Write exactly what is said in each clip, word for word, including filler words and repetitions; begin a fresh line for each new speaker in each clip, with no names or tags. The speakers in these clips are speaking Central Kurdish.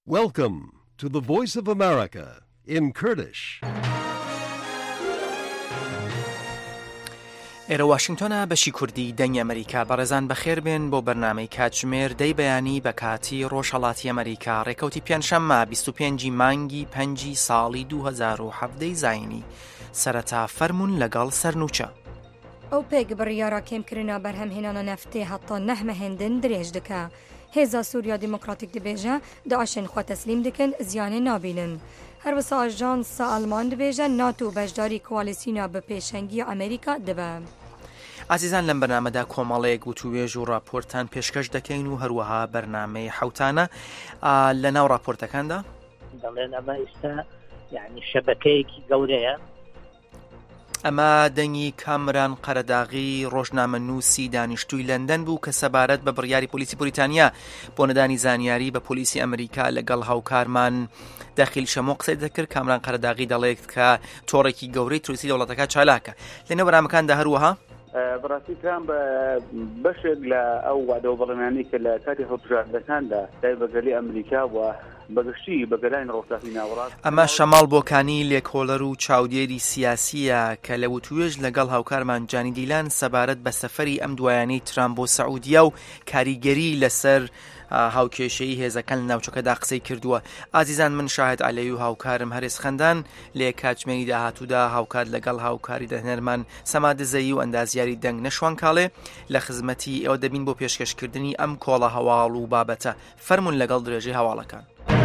Welcome to the Voice of America in Kurdish.
ئێرە واشنگتۆنە بەشی کوردی دەنگی ئەمریکا بەڕێزان بەخێر بێن بۆ بەرنامەی کاتژمێر دەی بەیانی بە کاتی ڕۆژهەڵاتی ئەمریکا ڕێکەوتی پێنجشەممە بیست و پێنجی مانگی پەنجی ساڵی دوو هەزار و حەڤدەی زاینی سەرەتا فەرمون لەگەڵ سەرنووچە.
ئەو پێک بڕیارە کێمکردنا بەرهەمهێنانە نەفتێ هەتا نەحمەهێندن درێژ دکە. هێزا سووریا دیموکراتیک دەبێژە داعشên خوا تەسلیم dikin ziyanê nabînin. Her wisa ajansa Alman dibêje NATO beşdarî koalîsyona bi pêşengiya Amerîka dibe.
ئازیزان لەم بەرنامەدا کۆمەڵەیەک وتووێژ و راپۆرتان پێشکەش دەکەین و هەروەها بەرنامەی حەوتانە لە ناو راپۆرتەکاندا
دەڵێن ئەمە ئێستا یعنی شەبەکەیەکی گەورەیە.
ئەمە دەنگی کامران قەرەداغی ڕۆژنامەنووسی دانیشتووی لەندەن بوو کە سەبارەت بە بڕیاری پۆلیسی بوریتانیا بۆ نەدانی زانیاری بە پۆلیسی ئەمریکا لەگەڵ هاوکارمان داخیل شەمۆ قسەی دەکرد. کامران قەرەداغی دەڵێت کە تۆڕێکی گەورەی تروسی دەوڵەتەکە چالاکە. لەنێو بەرنامەکاندا هەروەها
بەڕاستیکان بە بەشێک لە ئەو وادەوە بەڵێنانی کە لە کاتی هەڵبژاردنەکاندا دای بەگەلی ئەمریکا و بەگشتی بەگەلانی ڕۆژاتی ناوەڕاست.
ئەمە شەماڵ بۆکانی لێکۆڵەر و چاودێری سیاسیە کە لە وتوێژ لەگەڵ هاوکارمان جانی دیلان سەبارەت بە سەفەری ئەم دوایانەی ترامپ بۆ سەعودیا و کاریگەری لەسەر هاوکێشەی هێزەکان لە ناوچەکەدا قسەی کردووە. ئازیزان من شاهد عەلەوی و هاوکارم هەرێز خەندان لە کاتژمێری داهاتوودا هاوکار لەگەڵ هاوکاری دەهنەرمان سەمادزەیی و ئەندازیاری دەنگ نەشوان کاڵێ لە خزمەتی ئێوە دەبین بۆ پێشکەشکردنی ئەم کۆڵە هەواڵ و بابەتە. فەرمون لەگەڵ درێژەی هەواڵەکان.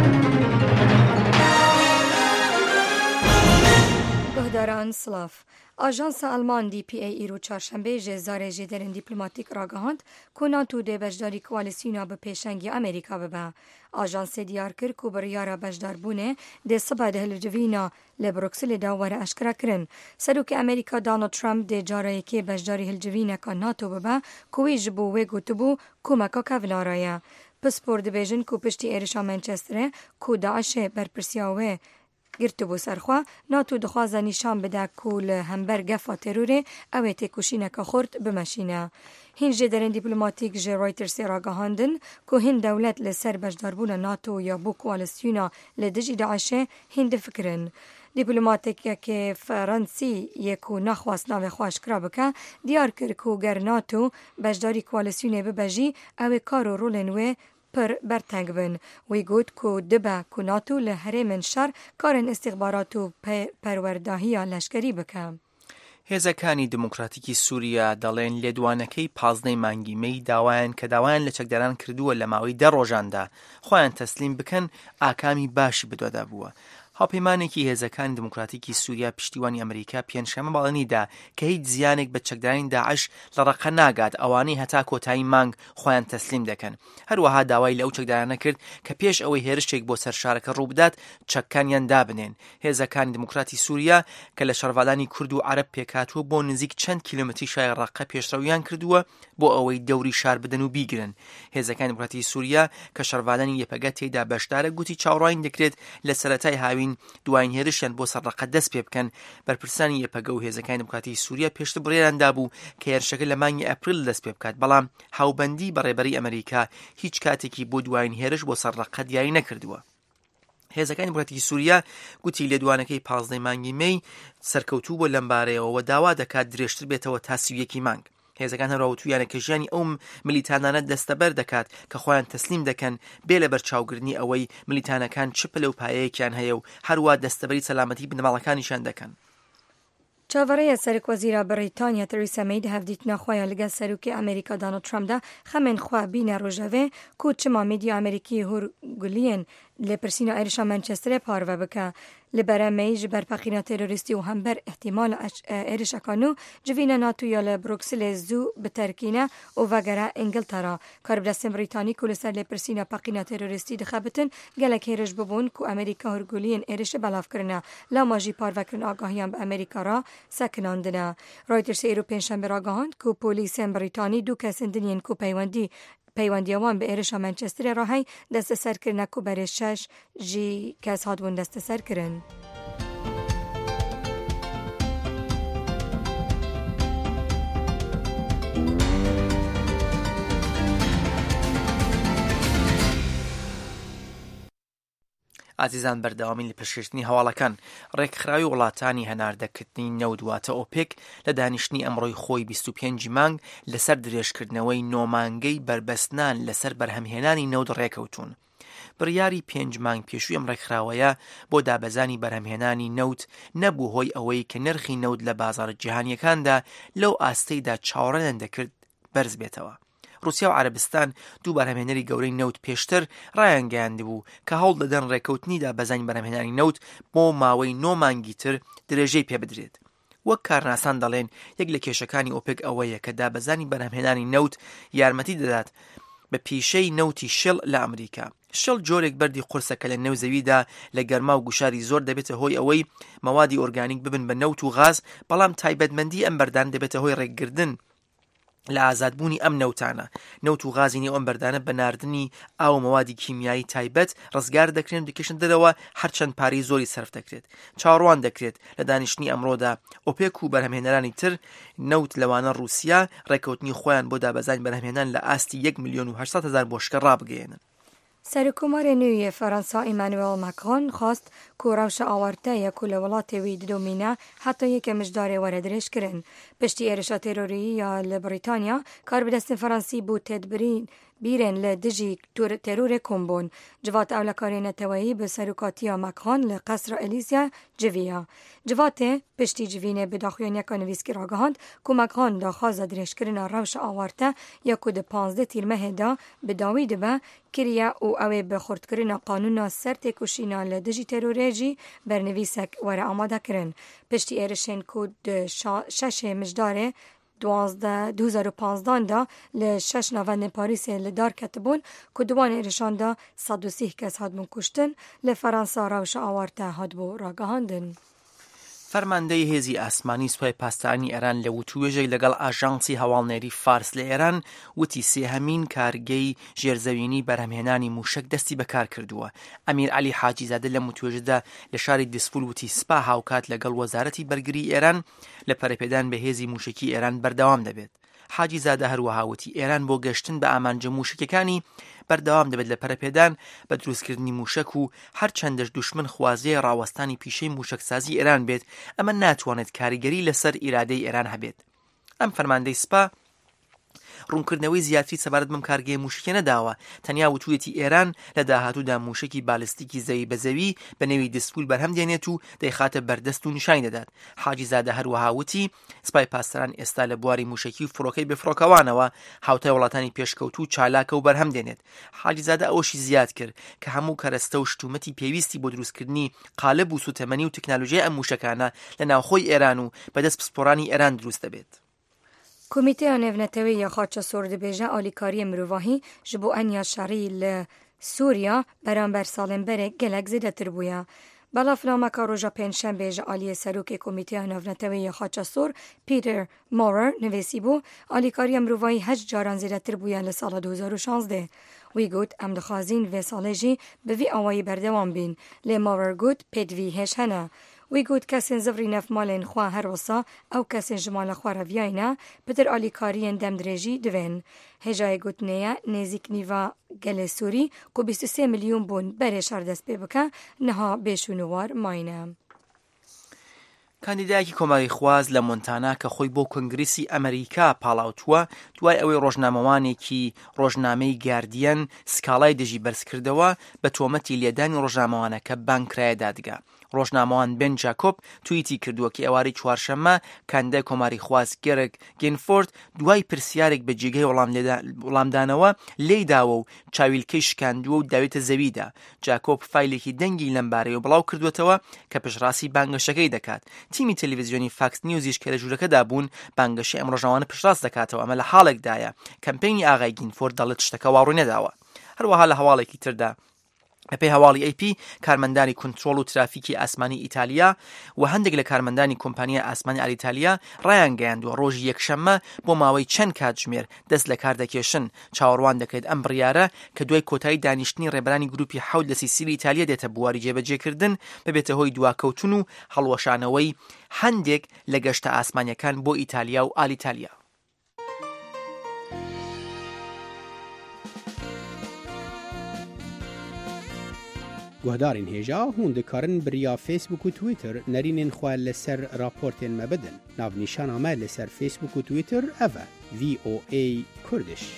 گهداران سلاف آژانسا آلمان دی پی ای ایرو چهارشنبه جزاره جدرین دیپلماتیک راگهاند که ناتو ده بجداری کوالیسیونا به پیشنگی امریکا ببه. آژانس دیار کرد که بریارا بجدار بونه ده سبا ده هلجوینا لبروکسل داوره اشکرا کرن. سروک امریکا دانالد ترامپ ده جاره که بجداری هلجوینا که ناتو ببه کوی جبو و گوتبو کمکا کولارایه. پس پرد بیجن که پشتی ایرشا منچستره که داعش برپرسیاوه گرتبو سرخوا ناتو دخوازه نشان بده کول همبر گفا تروره اوه تکوشینه که خورد بمشینه. هین جدرین دیپلماتیک جه رایترسی راگهاندن که هین دولت لسر بجداربون ناتو یا بو کوالسیونا لدجی داعشه هین دفکرن. دیپلماتیک که فرانسی یکو نخواست ناو خواش کرا بکه دیار کر که گر ناتو بجداری کوالسیونه ببجی اوه کارو رولنوه پر برتنگ بن. وی گوت که دبه که ناتو لحره من شر کارن استخبارات و پرورداهی لشکری بکم.
هێزەکانی دموکراتیکی سووریا دەڵێن لێدوانەکەی پازدەی مانگی مەی داوایان کە داوایان لە چەکداران کردووە لە ماوەی دە ڕۆژاندا خۆیان تەسلیم بکەن ئاکامی باشی بدۆدا بووە. هاوپەیمانێکی هێزەکانی دموکراتیکی سووریا پشتیوانی ئەمریکا پێنجشەممە باڵنیدا کە هیچ زیانێک بە چەکدارانی داعش لە ڕقە ناگات ئەوانەی هەتا کۆتایی مانگ خۆیان تەسلیم دەکەن. هەروەها داوای لەو چەکدارانە کرد کە پێش ئەوەی هێرشێک بۆ سەر شارەکە ڕووبدات چەککانیان دابنێن. هێزەکانی دموکراتی سووریا کە لە شەڕڤالانی کورد و عەرەب پێکاتوە بۆ نزیک چەند کیلۆمەتری شای ڕقە پێشڕەویان کردووە بۆ ئەوەی دەوری شار بدەن و بیگرن. هێزەکانی دموکراتی سووریا کە شەڕڤالانی یەپەگە تێیدا بەشدارە گوتی چاوەڕوانی دەکرێت لە سەرەتای هاوین دوایین هێرشیان بۆ سەرڕقە دەست پێ بکەن. بەرپرسانی یەپەگە و هێزەکانی دموکراتی سووریا پێشتر بڕێراندا بوو کە هێرشەکە لە مانگی ئەپریل دەست پێ بکات بەڵام هاوبەندی بەڕێبەری ئەمریکا هیچ کاتێکی بۆ دوایین هێرش بۆ سەرڕقە دیاری نەکردووە. هێزەکانی دموکراتیکی سووریا گوتی لێدوانەکەی پازدەی مانگی مەی سەرکەوتوو بۆ لەم بارەیەوە داوا دەکات درێژتر بێتەوە تا سیویەکی مانگ. هێزەکان هەروەوتویانە کە ژیانی ئەوم ملیتانانە دەستەبەر دەکات کە خۆیان تەسلیم دەکەن بێ لە بەرچاوگرنی ئەوەی ملیتانەکان چ پلە و پایەیەکیان هەیە و هەروە دەستەبەری سەلامەتی بنەماڵەکانیشان دەکەن.
چاوەڕێیە سەرک وەزیرە بریتانیا تریسا مەی هەفدیتنا خۆیان لەگەڵ سەرۆکی ئەمریکا دانالد ترامپدا خەمێن خوا بینە ڕۆژەوێ کو چما میدیا ئەمریکی هورگولیەن لە پرسینا ئێرشا مانچسترە پارڤە بکە لەبەرە مەی ji berpexîna terorîstî û hember ihtimala êrişekan û civîna NATOya li Brukselê zû biterkîne û vegere Ingiltera. Karibdestên Brîtanî ku li ser lêpirsîna peqîna terorîstî dixebitin gelek hêrij bibûn ku Amerîka hurguliyên êrişê belav kirine. Lama jî parvekirin agahiyan bi Amerîka ra sekinandine. Reutersê êro pênşembe ragihand ku polîsên Brîtanî du kesên diniyên ku peywendî پەیوەندیەوان بە ئێرشا مانچسترە ڕاهەی دەستە سەرکردنە و بەرێ شەش ژی کەس هاتبوون دەستە سەرکردن.
ئازیزان بەردەوامی لە پێشکەشتنی هەواڵەکان. ڕێکخراوی وڵاتانی هەناردەکردنی نەود واتە ئۆپێک لە دانیشتنی ئەمڕۆی خۆی بیست و پێنج مانگ لەسەر درێژکردنەوەی نۆمانگەی بربەستنان لەسەر بەرهەمهێنانی نەود ڕێکەوتون. بڕیاری پێنج مانگ پێشووی ئەم ڕێکخراوەیە بۆ دابەزانی بەرهەمهێنانی نەوت نەبوو هۆی ئەوەی کە نرخی نەوت لە بازاڕ جیهانیەکاندا لەو ئاستەیدا چاوەڕێیان دەکرد بەرز بێتەوە. رووسیا و عەرەبستان دوو بەرهەمهێنەری گەورەی نەوت پێشتر ڕایانگەیاندبوو کە هەوڵ دەدەن ڕێکەوتنی دابەزانی بەرهەمهێنانی نەوت بۆ ماوەی نۆ مانگی تر درێژەی پێ بدرێت. وەک کارناسان دەڵێن یەک لە کێشەکانی ئۆپێک ئەوەیە کە دابەزانی بەرهەمهێنانی نەوت یارمەتی دەدات بە پیشەی نەوتی شڵ لە ئەمریکا. شڵ جۆرێک بەردی قورسەکە لە نێو زەویدا لە گەرما و گوشاری زۆر دەبێتە هۆی ئەوەی مەوادی ئۆرگانیک ببن بە نەوت و غاز، بەڵام تایبەتمەندی ئەم بەردان دەبێتە هۆی ڕێکگرتن لە ئازادبوونی ئەم نەوتانە. نەوت و غازی نێو ئەم بەردانە بە ناردنی ئاو مەوادی کیمیایی تایبەت ڕزگار دەکرێن دەکەشن دەرەوە هەرچەند پارەی زۆری سەرف دەکرێت. چاڕوان دەکرێت لە دانیشتنی ئەمڕۆدا ئۆپێک و بەرهەمهێنەرانی تر نەوت لەوانە رووسیا ڕێکەوتنی خۆیان بۆ دابەزانی بەرهەمهێنان لە ئاستی یەک ملیۆن و هەشتاد هەزار بۆشکە ڕابگەێنن.
سەرۆکۆمارە نوێیە فەرەنسا ئیمانوێل ماکرۆن خواست کو ڕەوشە ئاوارتەیە کو لە وڵاتێوی ددۆمینە هەتا یەکە مژدارێ وەرە درێژکردن. پشتی ئێرشە تێرۆریی یا لە بریتانیا کاربدەستن فەرەنسی بوو تێدبرین بیرن لە دژی تێرۆرێ کۆمبۆن. جوات ئەولەکارێنەتەوەیی بە سەرۆکاتیە ماکرۆن لە قەسرە ئەلیزیا جڤیە. جواتێ پشتی جڤینێ بەداخوێنیەکە نویسکی ڕاگەهاند کو ماکرۆن داخوازە درێژکردنە ڕەوشە ئاوارتە یا کو دە پانزدە تیرمەهێدا بەداوی دەبە کریە و ئەوێ بە خورتکردنە قانونا سەر تێکوشینا لە دژی تێرۆرێژی بەرنویسەک وەرە ئامادەکردن. پشتی ئێرشێن کو شەشێ مژدارێ دو هزار و پانزدە دا لە شەش ناوەندên پاریسê li dar ketibûn ku diwan êrişan da sed û sîh kes hatbûn kuştin. Li Feransa rewşa awarte hatbû ragihandin.
فەرماندەی هێزی ئاسمانی سوپای پاسدارانی ئێران لە وتوێژێک لەگەڵ ئاژانسی هەواڵنێری فارس لە ئێران وتی سێهەمین کارگەی ژێرزەوینی بەرهەمهێنانی موشک دەستی بەکار کردووە. ئەمیر عەلی حاجیزادە لە وتوێژەدا لە شاری دیسپول وتی سپا هاوکات لەگەڵ وەزارەتی بەرگری ئێران لە پەرەپێدان بە هێزی موشکی ئێران بەردەوام دەبێت. حاجیزادە هەروەها وتی ئێران بۆ گەشتن بە ئامانجە موشکەکانی بەردەوام دەبێت لە پەرەپێدان بە دروستکردنی موشک و هەر چەندەش دوشمن خوازیە ڕاوەستانی پیشەی موشکسازی ئێران بێت ئەمە ناتوانێت کاریگەری لەسەر ئیرادەی ئێران هەبێت. ئەم فەرماندەی سپا ڕوونکردنەوەی زیاتری سەبارەت بەم کارگەی موشکێ نەداوە، تەنیا وتوێتی ئێران لە داهاتوودا موشکی بالیستیکی زەوی بە زەوی بە نێوی دسپول بەرهەم دێنێت و دەیخاتە بەردەست و نیشانی دەدات. حاجیزادە هەروەها وتی سپای پاسداران ئێستا لە بواری موشکی و فڕۆکەی بفڕۆکەوانەوە هاوتای وڵاتانی پێشکەوت و چالاکە و بەرهەم دێنێت. حاجیزادە ئەوەشی زیاد کرد کە هەموو کەرەستە و شتومەتی پێویستی بۆ دروستکردنی قالب و سوتەمەنی و تەکنالۆژیای ئەم موشکانە لە ناوخۆی ئێران و بەدەست پسپۆرانی ئێران دروست دەبێت.
کۆمیتەیە نێڤنەتەوەی یا خاچە سۆر دەبێژە ئالیکاریە مرۆڤاهی ji bo enya şerî li Sûriya beramber salên berê gelek zêdetir bûye. Belavnameka roja pênşembê ji aliyê serokê Komîteya Navnetewê ya Xaça Sor Peter Maurer nivîsîbû alîkariya mirovahî heşt caran zêdetir bûye li sala du hezar û şanzdeh. Wî got em dixwazîn vê salê jî bi vî awayî berdewam bîn. Lê Maurer got pêdivî hêj hene. Wî got kesên zivrî nev malên xwe her wisa ew kesên ji mala xwe re viyayîne pitir alîkariyên demdirêjî divên. Hêjayê gotinê ye nêzik nîva gelê Sûrî ku bîst û sê milyon bûn berê şer dest pê bike niha bêşûnûwar mayîne.
کاندیدایەکی کۆماری خواز لە مۆنتانا کە خۆی بۆ کۆنگرێسی ئەمریکا پاڵاوتووە دوای ئەوەی ڕۆژنامەوانێکی ڕۆژنامەی گاردیەن سکاڵای دژی بەرز کردەوە بە تۆمەتی لێدانی ڕۆژنامەوانە کە بانکرایە دادگا. ڕۆژنامەوان بن جاکۆب توییتی کردووە کە ئێوارەی چوارشەممە کاندیدای کۆماری خواز گێرک گینفۆرد دوای پرسیارێک بە جێگەی وەڵامدانەوە لێی داوە و چاویلکەی شکاندووە و داوێتە زەویدا. جاکۆب فایلێکی دەنگی لەمبارەی و بڵاو کردوێتەوە کە پشڕاستی بانگەشەکەی دەکات. تیمی تەلەڤیزیۆنی فاکس نیوزیش کە لە ژوورەکەدا بوون بانگەشەی ئەم ڕۆژنامەوانە پشتڕاست دەکاتەوە. ئەمە لە حاڵێکدایە کەمپێنی ئاغای گینفۆرد دەڵێت شتەکە واڕووی نەداوە. هەروەها لە هەواڵێکی تردا بەپێی هەواڵی ئەی پی کارمەندانی کنترۆڵ و ترافیکی ئاسمانی ئیتالیا و هەندێک لە کارمەندانی کۆمپانیا ئاسمانی ئالیتالیا ڕایانگەیاندووە ڕۆژی یەکشەممە بۆ ماوەی چەند کاتژمێر دەست لە کار دەکێشن. چاوەڕوان دەکرێت ئەم بڕیارە کە دوای کۆتایی دانیشتنی ڕێبەرانی گروپی حەوت لە سیسیلی ئیتالیا دێتە بواری جێبەجێکردن ببێتە هۆی دواکەوتن و هەڵوەشانەوەی هەندێک لە گەشتە ئاسمانیەکان بۆ ئیتالیا و ئالیتالیا.
گهدارین هیجا هون دکارن بریا فیسبوک و تویتر نرینین خواه لسر راپورتین مبدن. ناو نیشان آمه لسر فیسبوک و تویتر اوه وی او ای کردش.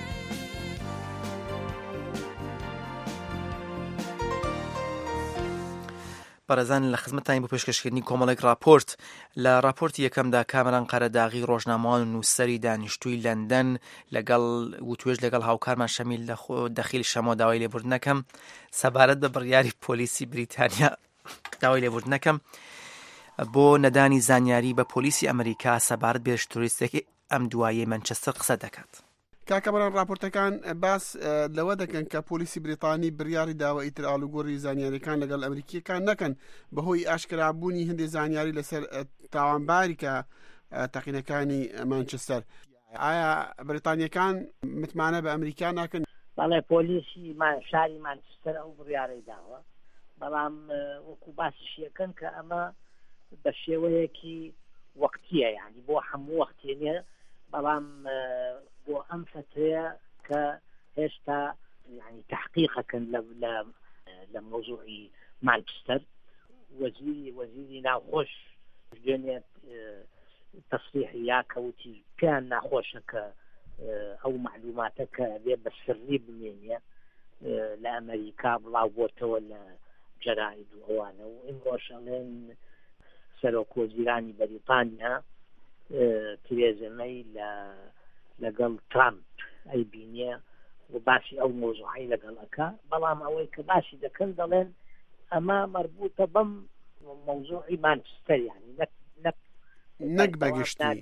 بەڕێزان لە خزمەتتان بۆ پێشکەشکردنی کۆمەڵێک راپۆرت لە راپۆرتی یەکەمدا کامەران قەرەداغی ڕۆژنامەوان و نووسەری دانیشتووی لەندەن لەگەڵ وتوێژ لەگەڵ هاوکارمان شەمیل دەخیل شەمۆ داوای لێبوردنەکەم سەبارەت بە بڕیاری پۆلیسی بریتانیا داوای لێبوردنەکەم بۆ نەدانی زانیاری بە پۆلیسی ئەمریکا سەبارەت بێ تۆریستێکی ئەم دواییەی مانچەستەر قسە دەکات.
کاکەبەران راپۆرتەکان باس لەوە دەکەن کە پۆلیسی بریتانی بڕیاری داوە ئیتر ئاڵوگۆڕی زانیاریەکان لەگەڵ ئەمریکیەکان نەکەن بەهۆی ئاشکرابوونی هەندێک زانیاری لەسەر تاوانباری کە تەقینەکانی مانچستەر. ئایا بریتانیەکان متمانە بە ئەمریکا ناکەن؟
بەڵێ پۆلیسی شاری مانچستەر ئەو بڕیارەی داوە، بەڵام وەکو باسیش یەکەن کە ئەمە بە شێوەیەکی وەقتیە، یعنی بۆ هەموو وەختێ نیە، بەڵام بۆ ئەم فترەیە کە هێشتا یعنی تحقیقەکەن لە مۆزوعی مانچستەر. وەزیری وەزیری ناوخۆش دوێنێت تەصریحی یا کەوتی پێیان ناخۆشە کە ئەو معلوماتە کە بێ بە سری بمێنێ لە ئەمریکا بڵاو بۆتەوە لە جەراید و ئەوانە، و ئیمڕۆژ ئەڵێن سەرۆک وەزیرانی بەریتانیا تێرێزا مەی لە لەگەڵ ترامپ ئەی بینێ و باسی ئەو مۆزوعی لەگەڵەکە، بەڵام ئەوەی کە باسی دەکەن دەڵێن ئەمە مربوطە بەم مۆزوعی مانچستەر، یعنی
نەک بەگشتی.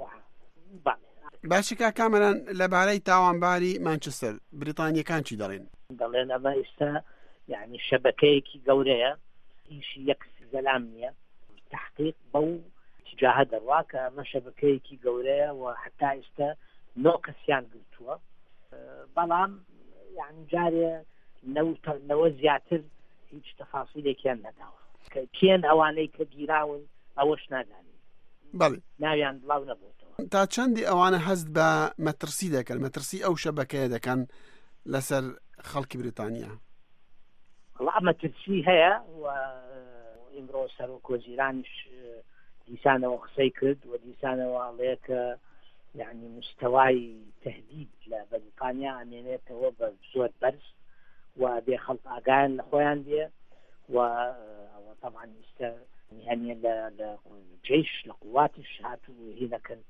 باشی کا کامەران لەبارەی تاوانباری مانچستەر بریتانیەکان چی دەڵێن؟
دەڵێن ئەمە ئێستا یعنی شەبەکەیەکی گەورەیە، هیچی یەک زەلام نییە، تحقیق بەو جاهە دەڕوا کە ئەمە شەبەکەیەکی گەورەیە و حتا ئێستا نۆ کەسیان گرتووە، بەڵام یعنی جارێ نەوە زیاتر هیچ تەفاسیلێکیان نەداوە کە کێن ئەوانەی کە گیراون ئەوەش نازانین.
بەڵێ
ناویان بڵاو نەبووتەوە.
تا چەندی ئەوانە هەست بە مەترسی دەکەن، مەترسی ئەو شەبەکەیە دەکەن لەسەر خەڵکی بریتانیا؟
وڵا مەترسی هەیە و ئیمڕۆ سەرۆک وەزیرانیش دیسانەوە قسەی کرد و دیسانەوە ئەڵێ کە یعنی مستەوای تهدید لە بەریتانیا ئەمێنێتەوە بە زۆر بەرز و بێ خەڵک ئاگایان لە خۆیان دێ و ئەوە طبعا ئێستا هەنیە لە جێش لە قواتیش هاتوو هینەکەن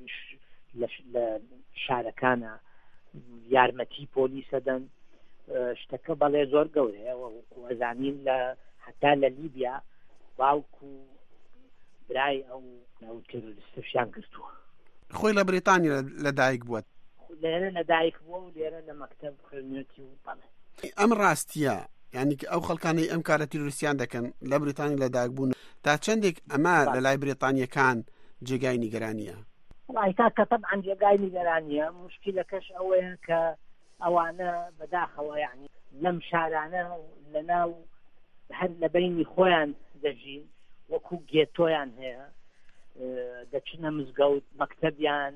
لە شارەکانە یارمەتی پۆلیسە دەن، شتەکە بەڵێ زۆر گەورەیە و وەزانین لە حتا لە لیبیا باوکو برای ئەو تێرۆریستەشیان گرتووە.
خۆی لە بریتانیا لەدایک بووە،
لێرە لەدایک بووە و لێرە لە مەکتەب خوێنێتی و بەڵێ.
ئەم ڕاستیە، یعنی ئەو خەڵکانەی ئەم کارە تیرۆریستیان دەکەن لە بریتانیا لەدایک بوون، تا چەندێک ئەمە لە لای بریتانیەکان جێگای نیگەرانیە؟
ڕایتا کە طبعا جێگای نیگەرانیە، مشکلەکەش ئەوەیە کە ئەوانە بەداخەوە یعنی لەم شارانە لەناو هەر لە بینی خۆیان دەژین، وەکو گێتۆیان هەیە، دەچنە مزگەوت، مەکتەبیان،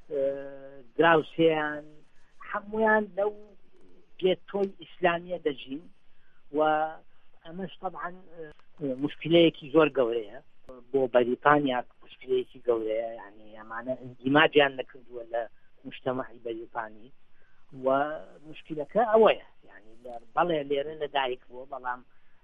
دراوسێیان، هەمویان لەو گێتۆی ئیسلامیە دەژین و ئەمەش طبعا مشکلەیەکی زۆر گەورەیە بۆ بەریتانیا، مشکلەیەکی گەورەیە، یعنی ئەمانە ئیماجیان نەکردووە لە مجتەمەعی بەریتانی و مشکلەکە ئەوەیە، یعنی بەڵێ لێرە لەدایک بووە، بەڵام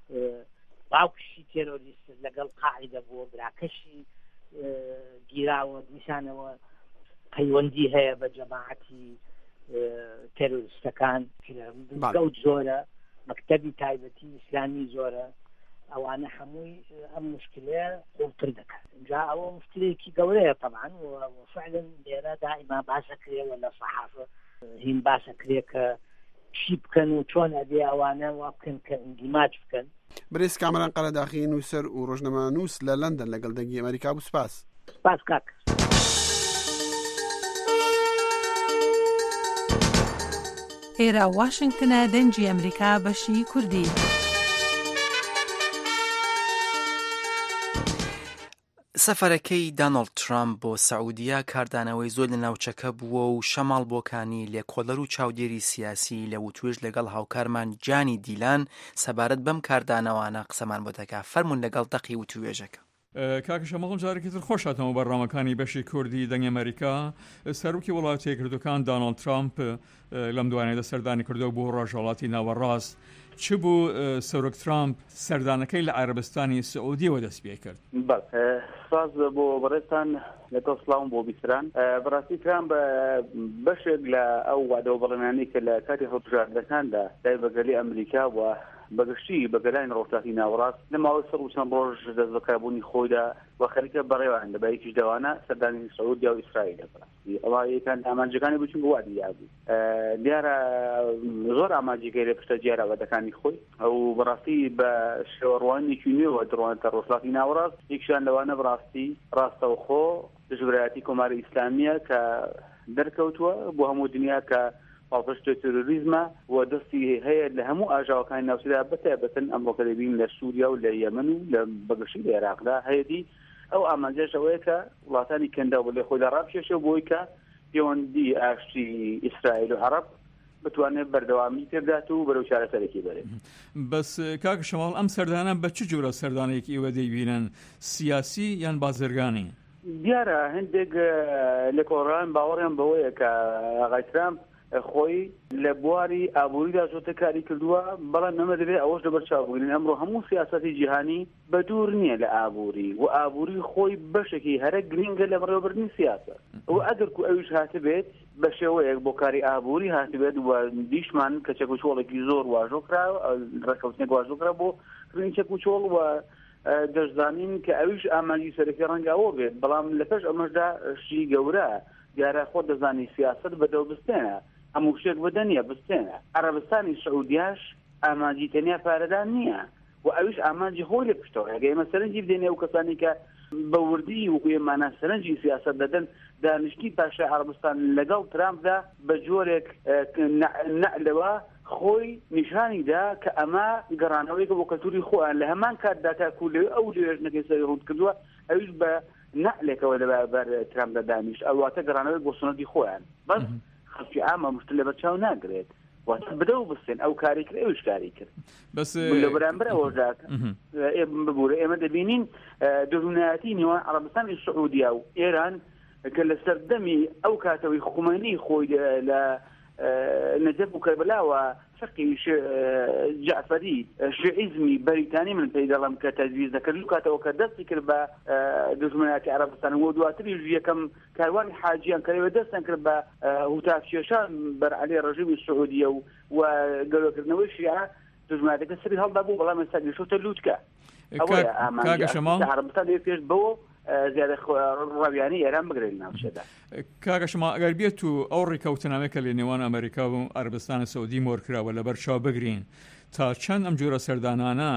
باوکشی تێرۆریست لەگەڵ قاعیدە بووە، براکەشی گیراوە، دیسانەوە پەیوەندی هەیە بە جەماعەتی تێرۆریستەکان، گەوت زۆرە، مەکتەبی تایبەتی ئیسلامی زۆرە، ئەوانە هەمووی ئەم مشکلەیە قوڵتر دەکات. اینجا ئەوە مشکلەیەکی گەورەیە طبعا و فعلا لێرە دائیما باسەکرێەوە لە سەحافە هین باسەکرێ کە چی بکەن و چۆن ئەبێ ئەوانە وا بکەن کە ئەندیماج بکەن.
برێز کامەران قەرەداغی نووسەر و ڕۆژنامە نووس لە لەندەن لەگەڵ دەنگی ئەمریکا بوو. سپاس.
سپاس کاک.
ئێرە واشنگتنە دەنگی ئەمریکا بەشی کوردی.
سەفەرەکەی داناڵد ترامپ بۆ سەعودیا کاردانەوەی زۆر لە ناوچەکە بووە و شەماڵ بۆکانی لێکۆڵەر و چاودێری سیاسی لە وتوێژ لەگەڵ هاوکارمان جانی دیلان سەبارەت بەم کاردانەوانە قسەمان بۆ دەکا. فەرمون لەگەڵ دەقی وتوێژەکە.
کاکە شەماڵم جارێکی تر خۆشاتەوە بەڕامەکانی بەشی کوردی دەنگی ئەمریکا. سەرۆکی وڵاتی یەکگرتووەکان داناڵد ترامپ لەم دوانەیەدا سەردانی کردو بۆ ڕۆژهەڵاتی ناوەڕاست. چ بوو سەرۆک ترامپ سەردانەکەی لە عەرەبستانی سعودیەوە دەست پێ کرد؟
سپاس بۆ بەڕێستان لەگەڵ سڵاوم بۆ بیستران. بەڕاستی ترامپ بەشێک لە ئەو وعدە بەڵێنانەی کە لە کاتی هەڵبژاردنەکاندا دای بەگەلی ئەمریکا و بەگشتی بەگەلانی ڕۆژهەڵاتی ناوەڕاست لە ماوەی سەد و چەند ڕۆژ دەست بەکاربوونی خۆیدا و خەریکە بەڕێوان لە بایەکیش دەوانە سەردانی سعودیا و ئیسرائیل دەبڕاستی ئەوە یەکان ئامانجەکانی بچون بۆ وادی یابوو. دیارە زۆر ئامانجێگەی لە پشتە جیارە وەدەکانی خۆی ئەو بەڕاستی بە شێوەڕوانێکی نوێەوە دڕوانێتە ڕۆژهەڵاتی ناوەڕاست. یەکشان لەوانە بەڕاستی ڕاستەوخۆ دژبرایەتی کۆماری ئیسلامیە کە دەرکەوتووە بۆ هەموو دنیا کە پاڵپشتە تێرۆریزمە و دەستی هەیە لە هەموو ئاژاوەکانی ناوچەدا بەتایبەتەن ئەمڕۆکە دەبین لە سووریا و لە یەمەن و لە بەگشتی لە عێراقدا هەیەی ئەو ئامانجەش ئەوەیە کە وڵاتانی کەندا بۆ لێ خۆیدا ڕابکێشە بۆی کە پەیوەندی ئاشتی ئیسرائیل و عەرەب بتوانێت بەردەوامی پێبدات و بەرەو چارەسەرێکی بەرێت.
بەس کاکە شەماڵ ئەم سەردانە بە چ جۆرە سەردانێکی ئێوە دەیبینن؟ سیاسی یان بازرگانی؟
دیارە هەندێک لە کۆڕان باوەڕیان بەوەیە کە ئاغای ترامپ خۆی لە بواری ئابووریدا زۆرتە کاری کردووە، بەڵام ئەمە دەبێت ئەوەش لەبەرچاوبگرین. ئەمڕۆ هەموو سیاسەتی جیهانی بە دوور نییە لە ئابووری و ئابووری خۆی بەشێکی هەرە گرنگە لە بەڕێوەبردننی سیاسەت. ئەو ئەگەر کو ئەویش هاتبێت بە شێوەیەک بۆ کاری ئابووری هاتبێت و دیشمان کە چەکوچۆڵێکی زۆر واژۆکرا ڕێکەوتنێک واژۆکرا بۆ کردنی چەکوچۆڵ و دەشزانین کە ئەویش ئامانجی سەرەکی ڕەنگاوە بێت. بەڵام لەپەش ئەمەشدا شی گەورە دیارە خۆ دەزانی سیاسەت بەدەو بستێنە، هەموو شتێک بەدەنیە بستێنە. عەرەبستانی سعودیاش ئامانجی تەنیا پارەدان نییە و ئەویش ئامانجی خۆی لێ پشتەوە. ئەگەر ئێمە سەرنجی بدێنێ و کەسانی کە بە وردی وەکو ئێمانە سەرنجی سیاسەت دەدەن دانیشتی پاشای عەرەبستان لەگەڵ ترامپدا بە جۆرێک نەعلەوە خۆی نیشانیدا کە ئەمە گەڕانەوەیکە بۆ کەلتوری خۆیان لە هەمان کاتدا تاکو لێ ئەو لێژنەکەی سەری ڕوود کردووە ئەویش بە نەعلێکەوە لەبەر ترامپدا دانیشت ئەواتە گەڕانەوەی بۆ سنەتی خۆیان. بەس خەڵکی عامە مشت لە بەرچاو ناگرێت واتە بدە و بستێن ئەو کاری کرد ئەوش کاری کرد. بەس لە بەرامبەر ئەوەشدا ببوورە ئێمە دەبینین دژمنایەتی نێوان عەرەبستانی سعودیا و ئێران کە لە سەردەمی ئەو کاتەوەی خومەینی خۆی لە نەجەف و کەربەلاوە فقی جعفەری شیعیزمی بەریتانی من پێی دەڵم کە تەجویز دەکرد و کاتەوە کە دەستی کرد بە دژمنایەتی عەرەبستان و دواتریش یەکەم کاروانی حاجیان کەوێ دەستیان کرد بە هوتافکێشان بەر عەلەی ڕەژیمی سعودیە و گەلۆکردنەوەی شیعە دژمنایەتەکە سەری هەڵدا بوو بەڵام ئێستا گەیشتۆتە لووتکە. ئەوەیە ئامانجی عەرەبستان دەبێت پێش بەوە زیادە ڕاویانی ئێران بگرێن ناوچەدا.
کاکە شەماڵ ئەگەر بێت و ئەو ڕێکەوتنامەیەکە لە نێوان ئەمریکا و عەرەبستانی سەعودی مۆرکراوە لەبەر چاو بگرین تا چەند ئەم جۆرە سەردانانە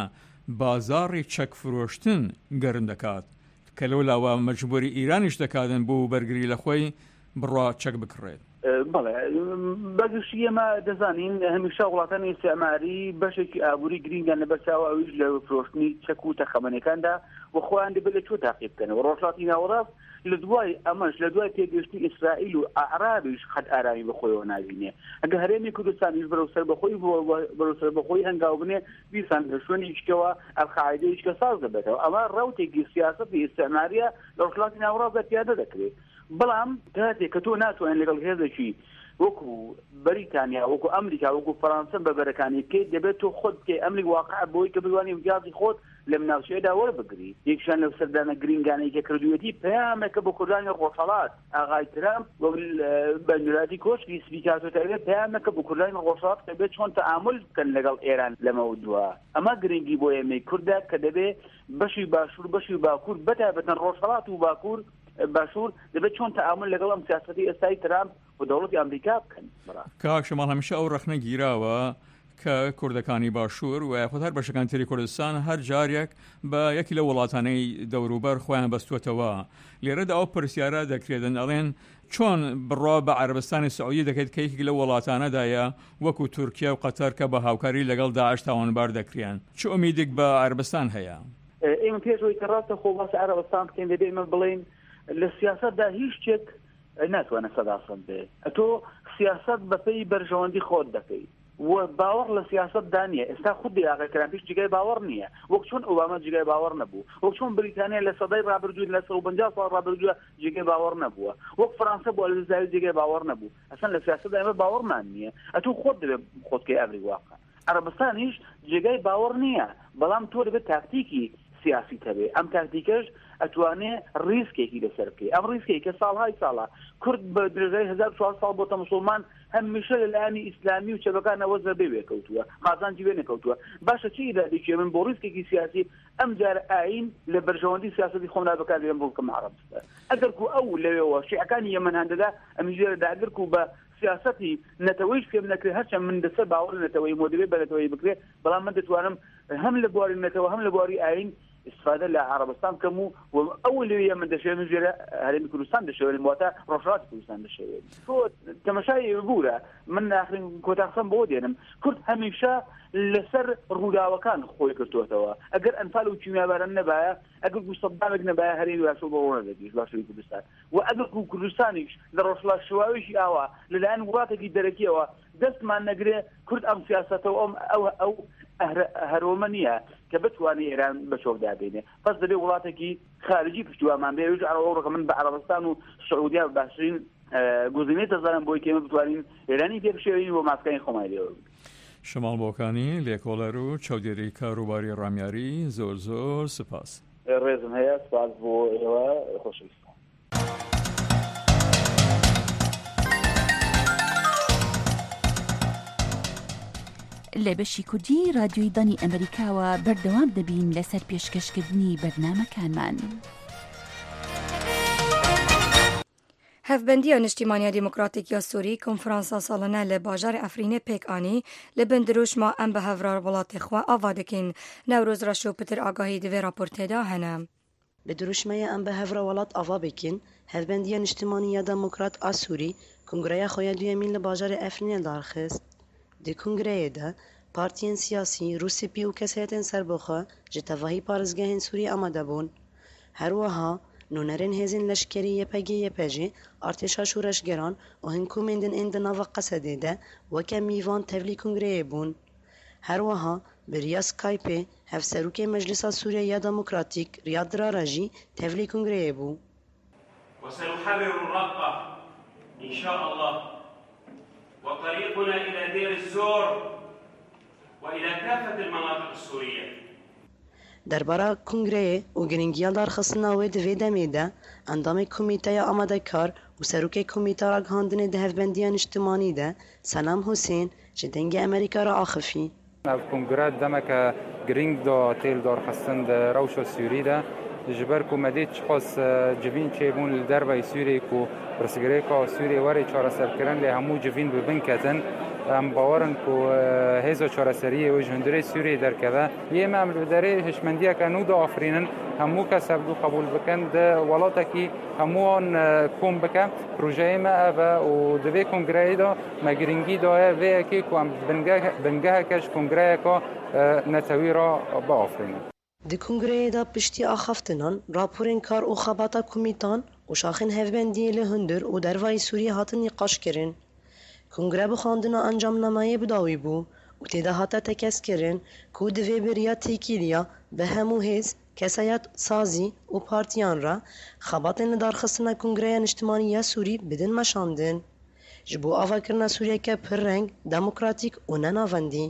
بازاڕی چەک فرۆشتن گەرم دەکات کە لەو لاوە مەجبوری ئیرانیش دەکاتن بۆ بەرگری لە خۆی بڕوا چەک بکڕێت.
بەڵێ بەگشتی ئێمە دەزانین هەمیشە وڵاتانی ئیستعماری بەشێکی ئابووری گرنگیان لەبەرچاو ئەویش لە فرۆشتنی چەک و تەخەمەنەکاندا و خۆیان دەبێت لە چۆ تاقیب بکەنەوە. ڕۆژهەڵاتی ناوەڕاست لە دوای ئەمەش لە دوای تێگەشتی ئیسرائیل و عەرابیش قەت ئارامی بەخۆیەوە نابینێ. ئەگەر هەرێمی کوردستانیش بەرەو سەربەخۆی بەرەو سەربەخۆی هەنگاو بنێ بیسان لە شوێنی شتەوە ئەلقاعیدەیش کە ساز دەبێتەوە. ئەمە ڕەوتێکی سیاسەتی ئیستعماریە لە ڕۆژهەڵاتی ناوەڕاستدا پیادە دەکرێت. بەڵام کاتێک کە تۆ ناتوانین لەگەڵ هێزێکی وەکو بەریتانیا وەکو ئەمریکا وەکو فەڕەنسا بەبەرەکانی بکەیت دەبێت تۆ خۆت بکەی ئەمری واقع بۆی کە بتوانانی امتیازی خۆت لەم ناوچەیەدا وەربگری. یەکشان لەو سەردانە گرنگانەی کە کردووەتی پەیامێکە بۆ کوردانی ڕۆژهەڵات ئاغای ترامپ بەندوراتی کۆشکی سپیکاتۆتەوێت پەیامێکە بۆ کوردانی ڕۆژهەڵات کە بێت چۆن تەعامل بکەن لەگەڵ ئێران لەمەوە دووە. ئەمە گرنگی بۆ ئێمەی کوردە کە دەبێت بەشی باشوور بەشی باکوور بەتایبەتەن ڕۆژهەڵات و باکوور باشوور دەبێت چۆن تەعامل لەگەڵ ئەم سیاسەتی ئێستای ترامپ و دەوڵەتی ئەمریکا بکەن.
کاک شەماڵ هەمیشە ئەو ڕەخنە گیراوە کە کوردەکانی باشوور و یاخود هەر بەشەکان تری کوردستان هەر جارێک بە یەکی لە وڵاتانەی دەوروبەر خۆیان بەستوتەوە. لێرەدا ئەو پرسیارە دەکرێتن ئەڵێن چۆن بڕوا بە عەرەبستانی سەعودی دەکەیت کە یەکێک لە وڵاتانەدایە وەکو تورکیا و قەتەر کە بە هاوکاری لەگەڵ داعش تاوانبار دەکرێن. چ ئومیدێک بە عەرەبستان هەیە؟
ئێمە پێشەوەی کە ڕاستە خۆ باسی عەرەبستان بکەین دەبێ ئێمە بڵێن لە سیاسەتدا هیچ شتێک ناتوانە سەداسەد بێ ئەتۆ سیاسەت بەپێی بەرژەوەندی خۆت دەکەی و باوەڕ لە سیاسەتدا نییە ئێستا خودی ئاغاکران پێش جگای باوەڕ نییە وەک چۆن ئۆباما جگای باوەڕ نەبوو وەک چۆن بریتانیا لە سەدەی ڕابردووی لە سەد و پەنجا ساڵ ڕابردووە جگای باوەڕ نەبووە وەک فەرەنسا بۆ ئەلزاوی جگای باوەڕ نەبوو ئەسەن لە سیاسەتدا ئێمە باوەڕمان نییە ئەتۆ خۆت دەبێت خۆتکەی ئەبری واقع عەرەبستانیش جگای باوەڕ نییە بەڵام تۆ دەبێت تاکتیکی سیاسی تەبێ ئەم تاکتیکەش ئەتوانێت ڕیسکێکی لەسەر بکەی ئەم ڕیسکێکی کە ساڵهای ساڵە کورد بە درێژەی هەزار و چوار ساڵ بۆتە موسڵمان هەمیشە لەلایەنی ئیسلامی و چەبەکانەوە زەربەی وێکەوتووە قازانجی وێ نەکەوتووە باشە چی ئیرادێکی من بۆ ڕیسکێکی سیاسی ئەم جارە ئاین لە بەرژەوەندی سیاسەتی خۆمدا بەکاربێنم بۆ بکەم عەرەبستان ئەگەر کو ئەو لەوێەوە شیعەکانی یەمەن هەندەدا ئەم ژێرەدا ئەگەر کو بە سیاسەتی نەتەوەیش پێم نەکرێت هەرچەند من دەسەر باوەڕ نەتەوەی مۆدیبێ بە نەتەوەی بکرێت بەڵام من دەتوانم هەم لە بواری نەتەوە هەم لە بواری ئاین استفاده لە عەرەبستان بکەم و ئەو لەوەیە من دەشێت من ژێرە هەرێمی کوردستان دەشەوێت واتە ڕۆژهەڵاتی کوردستان دەشەوێت تۆ تەماشای بوورە من ناخرین کۆتاقسەم بۆ دێنم کورد هەمیشە لەسەر ڕووداوەکان خۆی کردوێتەوە ئەگەر ئەنفال و کیمیاباران نەبایە ئەگەر کو سەدامێک نەبایە هەرێمی باشوور بە ڕۆنە دەگەیشت باشووری کوردستان و ئەگەر کو کوردستانیش لە ڕۆژهەڵاتشێواویشی ئاوا لەلایەن وڵاتێکی دەرەکیەوە دەستمان نەگرێ کورد ئەم سیاسەتەوە ئەو ئەو هەرۆمە نییە کە بتوانێت ئێران بەچۆکدا بێنێ پس دەبێ وڵاتێکی خارجی پشتیوامان بێ ڕۆژە من بە عەرەبستان و سعودیا باشترین گزینەی دەزانم بۆی کێمە بتوانین ئێرانی پێبشێوین بۆ ماسکەی خۆمای لێوە
شەماڵ بۆکانی لێکۆڵەر و چاودێری کاروباری ڕامیاری زۆر زۆر سپاس
ڕێزم هەیە سپاس بۆ ئێوە خۆشەویستان
لە بەشی کوردی رادیۆی دانی ئەمریکاوە بەردەوام دەبین لەسەر پێشکەشکردنی بەرنامەکانمان.
هەفبەندیە نیشتیمانیە دیموکراتیکیە سووری کۆنفرانسا ساڵانە لە باژارێ ئەفرینە پێکانی لە بن دروشما ئەم بە هەڤرا وڵاتی خوا ئاوا دەکەین نەورۆز ڕەش و پتر ئاگاهی دوێ راپۆرتێدا هەنە.
لە دروشمەیە ئەم بە هەڤرا وڵات ئاوا بکەین هەفبەندیە نیشتیمانیە دیموکرات ئا سووری کنگرەیە خۆیان دوێمین لە باژارێ ئەفرینە داڕخست. دی کنگرەیەدا پارتیên siyasî Rûspî û kesayetên serbixwe ji tevahî parêzgehên Sûriyê amade bûn. Herwiha nûnerên hêzên leşkerî Y P G Y P jî artêşa şûreşgeran û hingûmên din ên di nava Qesedê de weke mîvan tevlî kongreyê bûn. Herwiha bi riya Skypeê hevserokê Meclisa Sûriya ya Demokratîk Riyad Dirara jî tevlî kongreyê bû.
وسنحرر الرقة إن شاء الله وطريقنا إلى دير الزور وإلى كافة المناطق السورية.
دربارا کنگرەیە و گرنگیان دارخستنا wê di vê demê de endamê komîteya amadekar û serokê komîta ragihandinê di hevbendiya niştimanî de Senam Husên ji dengê Amerîka re axivî.
Ev kongre demeke giring da têl darxistin di rewşa Sûrî de ji ber ku medê çiqas civîn çêbûn li derveyê Sûriyê ku pirsgirêka Sûriyê werê çareserkirin lê hemû civîn bi bin ketin. Em bawerin ku hêza çareseriyê wê ji hundirê Sûriyê derkeve. Yê me em li derê hişmendiyeke nû da afirînin hemû kes hevdû qebûl bikin di welatekî hemû an kom bike. Projeyê me ev e û di vê kongreyê de me giringî daye vê yekê ku em bingeheke ji kongreyeka netewî ra biafirînin.
Di kongreyê de piştî axaftinan, raporên kar û xebata komîtan û şaxên hevbendiyê li hundir û dervayê Sûriyê hatin nîqaş kirin. Kongre bi xandina encamnamayê bidawî bû û têde hate tekezkirin ku divê bi riya têkîliya bi hemû hêz, kesayet sazî û partiyan re xebatên li darxistina Kongreya Niştimanî ya Sûrî bidin meşandin. Ji bo avakirina Sûriyeke pir reng, demokratîk û nenavendî.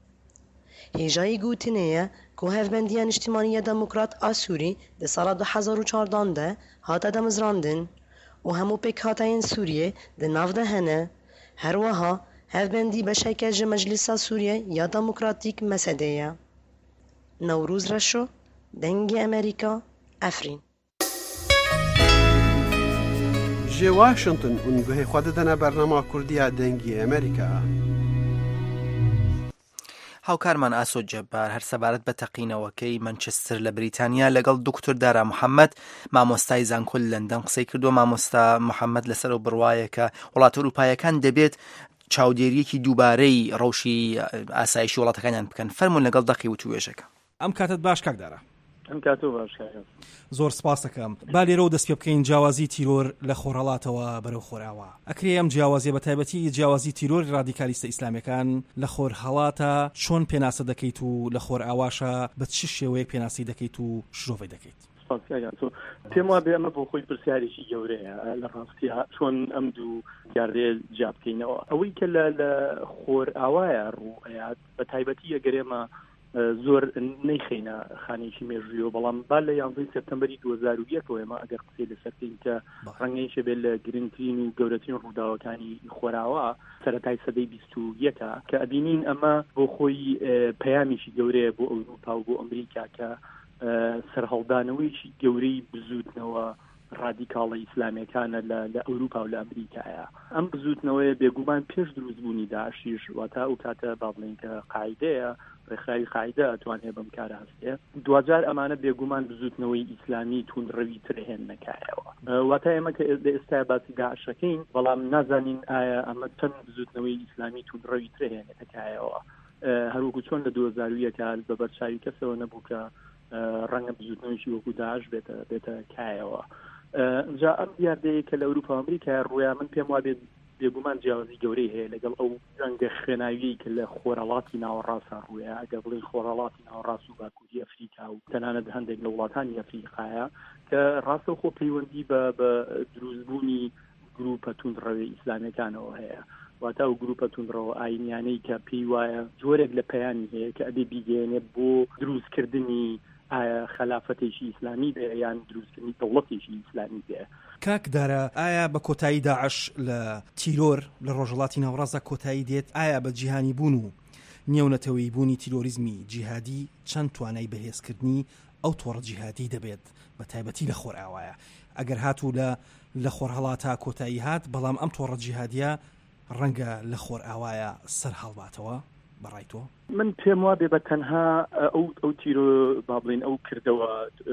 Hêjayî gotinê ye ku hevbendiya Niştimanî Demokrat a Sûrî di sala du hezar û çardan de hate demizrandin û hemû pêkhateyên Sûriyê di nav de hene. Herwiha hevbendî beşeke ji Meclisa Sûriye ya Demokratîk mesedê ye. Newrûz Reşo, dengê Amerîka, Efrîn.
Ji Washington û guhê xwe didine bernama Kurdiya dengê Amerîka.
هاوکارمان ئاسۆ جەبار هەر سەبارەت بە تەقینەوەکەی مانچستر لە بریتانیا لەگەڵ دکتۆر دارا محەممەد مامۆستای زانکۆ لە لەندەن قسەی کردو. مامۆستا محەممەد لەسەر و بڕواایەکە وڵاتە ئەوروپایەکان دەبێت چاودێریەکی دووبارەی ڕەوشی ئاسایشی وڵاتەکانیان بکەن. فەرمون لەگەڵ دەقی و توێژەکە.
ئەم کاتت باش کاک دارا.
ئەم کاتۆ باش
زۆر سپاس دەکەم. با لێرە و دەست پێ بکەین جیاوازی تیرۆر لە خۆرهڵاتەوە بەرەو خۆراوە. ئەکرێ ئەم جیاوازیە بە تایبەتی جیاوازی تیرۆر رادیکالیستە ئیسلامیەکان لە خۆرهڵاتە چۆن پێناسە دەکەیت و لە خۆر ئاواشە بە چ شێوەیە پێناسی دەکەیت و شرۆڤی دەکەیت؟
پێم وایە ئەمە بۆ خۆی پرسیارێکی گەورەیە لە ڕاستی چۆن ئەم دوو گاردێ جیا بکەینەوە. ئەوەی کە لە خۆر ئاوایە ڕوئەیات بە تایبەتی ئەگەرێمە زۆر نەیخینە خانێکی مێژویەوە، بەڵام با لە یانزەی سەپتەمبەری دوو هەزار و یەک ئێمە ئەگەر قسەی لەسەرکەین کە ڕەنگەیشە بێت لە گرنگترین و گەورەترین ڕووداوەکانی خۆراوە سەرەتای سەدەی بیست و یەکە کە ئەبینین ئەمە بۆ خۆی پەیامیشی گەورەیە بۆ ئەوروپا و بۆ ئەمریکا کە سەرهەڵدانەوەیکی گەورەی بزوتنەوە ڕادیکاڵە ئیسلامیەکانە لە ئەوروپا و لە ئەمریکایە. ئەم بزوتنەوەی بێگومان پێش دروستبوونی داعشیش واتە ئەو کاتە با بڵێن کە قاعیدەیە ڕێکخراوی قاعیدە ئەتوانێت بەم کارە هەستێ. دوجار ئەمانە بێگومان بزوتنەوەی ئیسلامی توندڕەوی تر هێننەکایەوە. واتە ئێمە کە ئێستا باسی داعشەکەین بەڵام نازانین ئایا ئەمە چەند بزوتنەوەی ئیسلامی توندڕەوی تر هێنێتەکایەوە. هەروەکو چۆن لە دوو هەزار و یەک بە بەرچاوی کەسەوە نەبوو کە ڕەنگە بزوتنەوەیشی وەکو داعش بێتە بێتە کایەوە. جا ئەم دیاردەیە کە لە ئەوروپا و ئەمریکا ڕوویا من پێم وابێت بێگومان جیاوازی گەورەی هەیە لەگەڵ ئەو ڕەنگە خوێناوی کە لە خۆرهڵاتی ناوەڕاستە ڕوویە. ئەگەر بڵێن خۆرهڵاتی ناوەڕاست و باکووری ئەفریقا و تەنانەت هەندێک لە وڵاتانی ئەفریقایە کە ڕاستەوخۆ پەیوەندی بە دروستبوونی گروپە توندڕەوی ئیسلامیەکانەوە هەیە. واتە و گروپە توندڕەوە ئاینیانەی کە پێی وایە جۆرێک لە پەیامی هەیە کە ئەبێ بیگەێنێت بۆ دروستکردنی ئایا خلافەتێکی ئیسلامی بێ یان دروستکردنی دەوڵەتێکی ئیسلامی بێ.
کاک دارە ئایا بە کۆتایی داعش لە تیرۆر لە ڕۆژهڵاتی ناوەڕاستدا کۆتایی دێت؟ ئایا بە جیهانی بوون و نێونەتەوەی بوونی تیرۆریزمی جیهادی چەند توانای بەهێزکردنی ئەو تۆڕە جیهادی دەبێت بە تایبەتی لە خۆر ئاوایە؟ ئەگەر هاتوو لە لە خۆرهەڵاتە کۆتایی هات بەڵام ئەم تۆڕە جیهادیە ڕەنگە لە خۆر ئاوایە سەر هەڵباتەوە بەڕای تۆ؟
من پێم وابێ بە تەنها ئەو ئەو تیرۆ با بڵێن ئەو کردەوە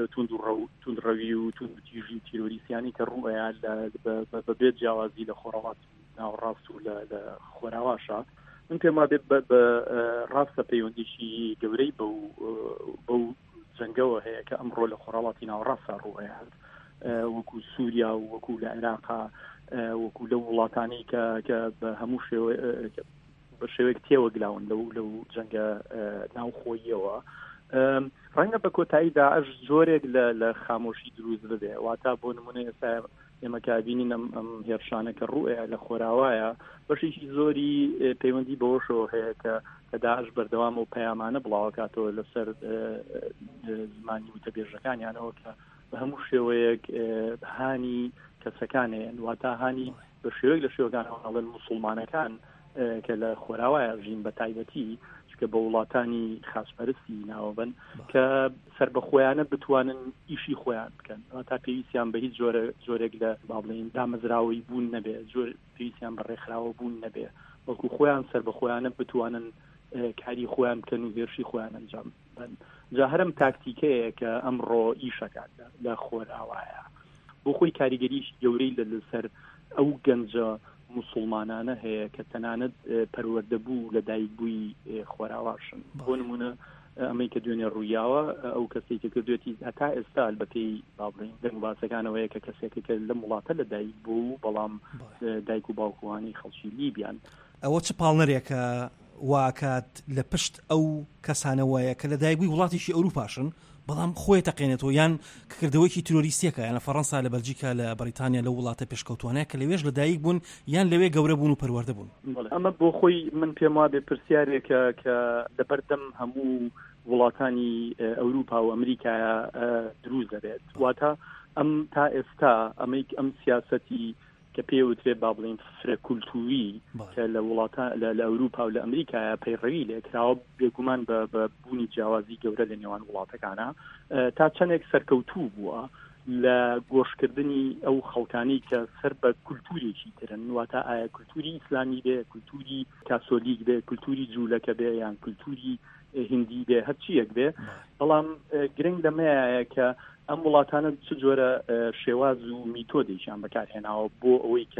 توندڕەوی و توندتیژی و تیرۆریسیانی کە ڕوئەیە بەبێت جیاوازی لە خۆرهەڵات ناوەڕاست و لە خۆراواشە من پێم وابێ بە ڕاستە پەیوەندیشی گەورەی بەو جەنگەوە هەیە کە ئەمڕۆ لە خۆرهەڵاتی ناوەڕاستە ڕوئەیە وەکو سووریا و وەکو لە عێراقا وەکو لە وڵاتانی کە بە هەموو شێوە بە شێوەیەک تێوەگلاون لەو لەو جەنگە ناوخۆییەوە ڕەنگە بە کۆتایی داعش جۆرێک لە خامۆشی دروست ببێ. واتە بۆ نمونە ئێستا ئێمە کابینین ئەم هێرشانە کە ڕوئەیە لە خۆراوایە بەشێکی زۆری پەیوەندی بەوەشەوە هەیە کە کە داعش بەردەوام و پەیامانە بڵاوکاتەوە لەسەر زمانی وتەبێژەکانیانەوە کە بە هەموو شێوەیەک هانی کەسەکانێن واتە هانی بە شێوەیەک لە شێوەکانەوەڵێن موسڵمانەکان کە لە خۆراوایە ژین بە تایبەتی کە بە وڵاتانی خاصپەرستی ناوەبن کە سربەخۆیانە بتوانن ئیشی خۆیان بکەن تا پێویستیان بە هیچ جۆرێک لە باڵین دامەزراوی بوون نەبێ زۆر پێویستیان بە ڕێکخراوە بوون نەبێ وەکو خۆیان سربەخۆیانە بتوانن کاری خۆیان بکەن و هێرشی خۆیان ئەنجام بدەن. جا هەرم تاکتیکەیە کە ئەمڕۆ ئیشەکات لە خۆراوایە بۆ خۆی کاریگەریش گەورەی لەسەر ئەو گەنجە مسلمانانە هەیە کە تەنانەت پەروەردەبوو لە دایکبووی خۆراواشن. بۆ نمونە ئەمەی کە دوێنێ ڕوویاوە ئەو کەسێک کە دوێتی هەتا ئێستا البەتەی باڵین دەنگباسەکانەوەیە کە کەسێکەکە لە وڵاتە لە دایک بوو بەڵام دایک و باوکوانی خەڵکی لیبیان.
ئەوە چ پاڵنەرێکە واکات لە پشت ئەو کەسانەوەیە کە لە دایکبووی وڵاتیشی ئەوروپاشن بەڵام خۆی تەقێنێتەوە یان کردەوەیکی تیرۆریستیەکە یان لە فەڕەنسا لە بەلجیکا لە بەریتانیا لە وڵاتە پێشکەوتوانەیە کە لەوێش لە دایک بوون یان لەوێ گەورە بوون و پەروەردە بوون.
ئەمە بۆ خۆی من پێم وابێ پرسیارێکە کە لەبەردەم هەموو وڵاتانی ئەوروپا و ئەمریکایە دروست دەبێت. واتە ئەم تا ئێستا ئەمەی ئەم سیاسەتی کە پێوترێ با بڵین فرەکولتوری کە لە وڵاتان لە ئەوروپا و لە ئەمریکایە پەیڕەوی لێکراوە بێگومان بە بوونی جیاوازی گەورە لە نێوان وڵاتەکانە تا چەندێک سەرکەوتوو بووە لە گۆشکردنی ئەو خەڵکانی کە سەر بە کولتورێکی ترن واتە ئایا کولتوری ئیسلامی بێ کولتوری کاسۆلیک بێ کولتوری جوولەکە بێ یان کولتوری هندی بێ هەرچیەک بێ بەڵام گرنگ لەمەیە کە ئەم وڵاتانە چ جۆرە شێواز و میتۆدێکیان بەکارهێناوە بۆ ئەوەی کە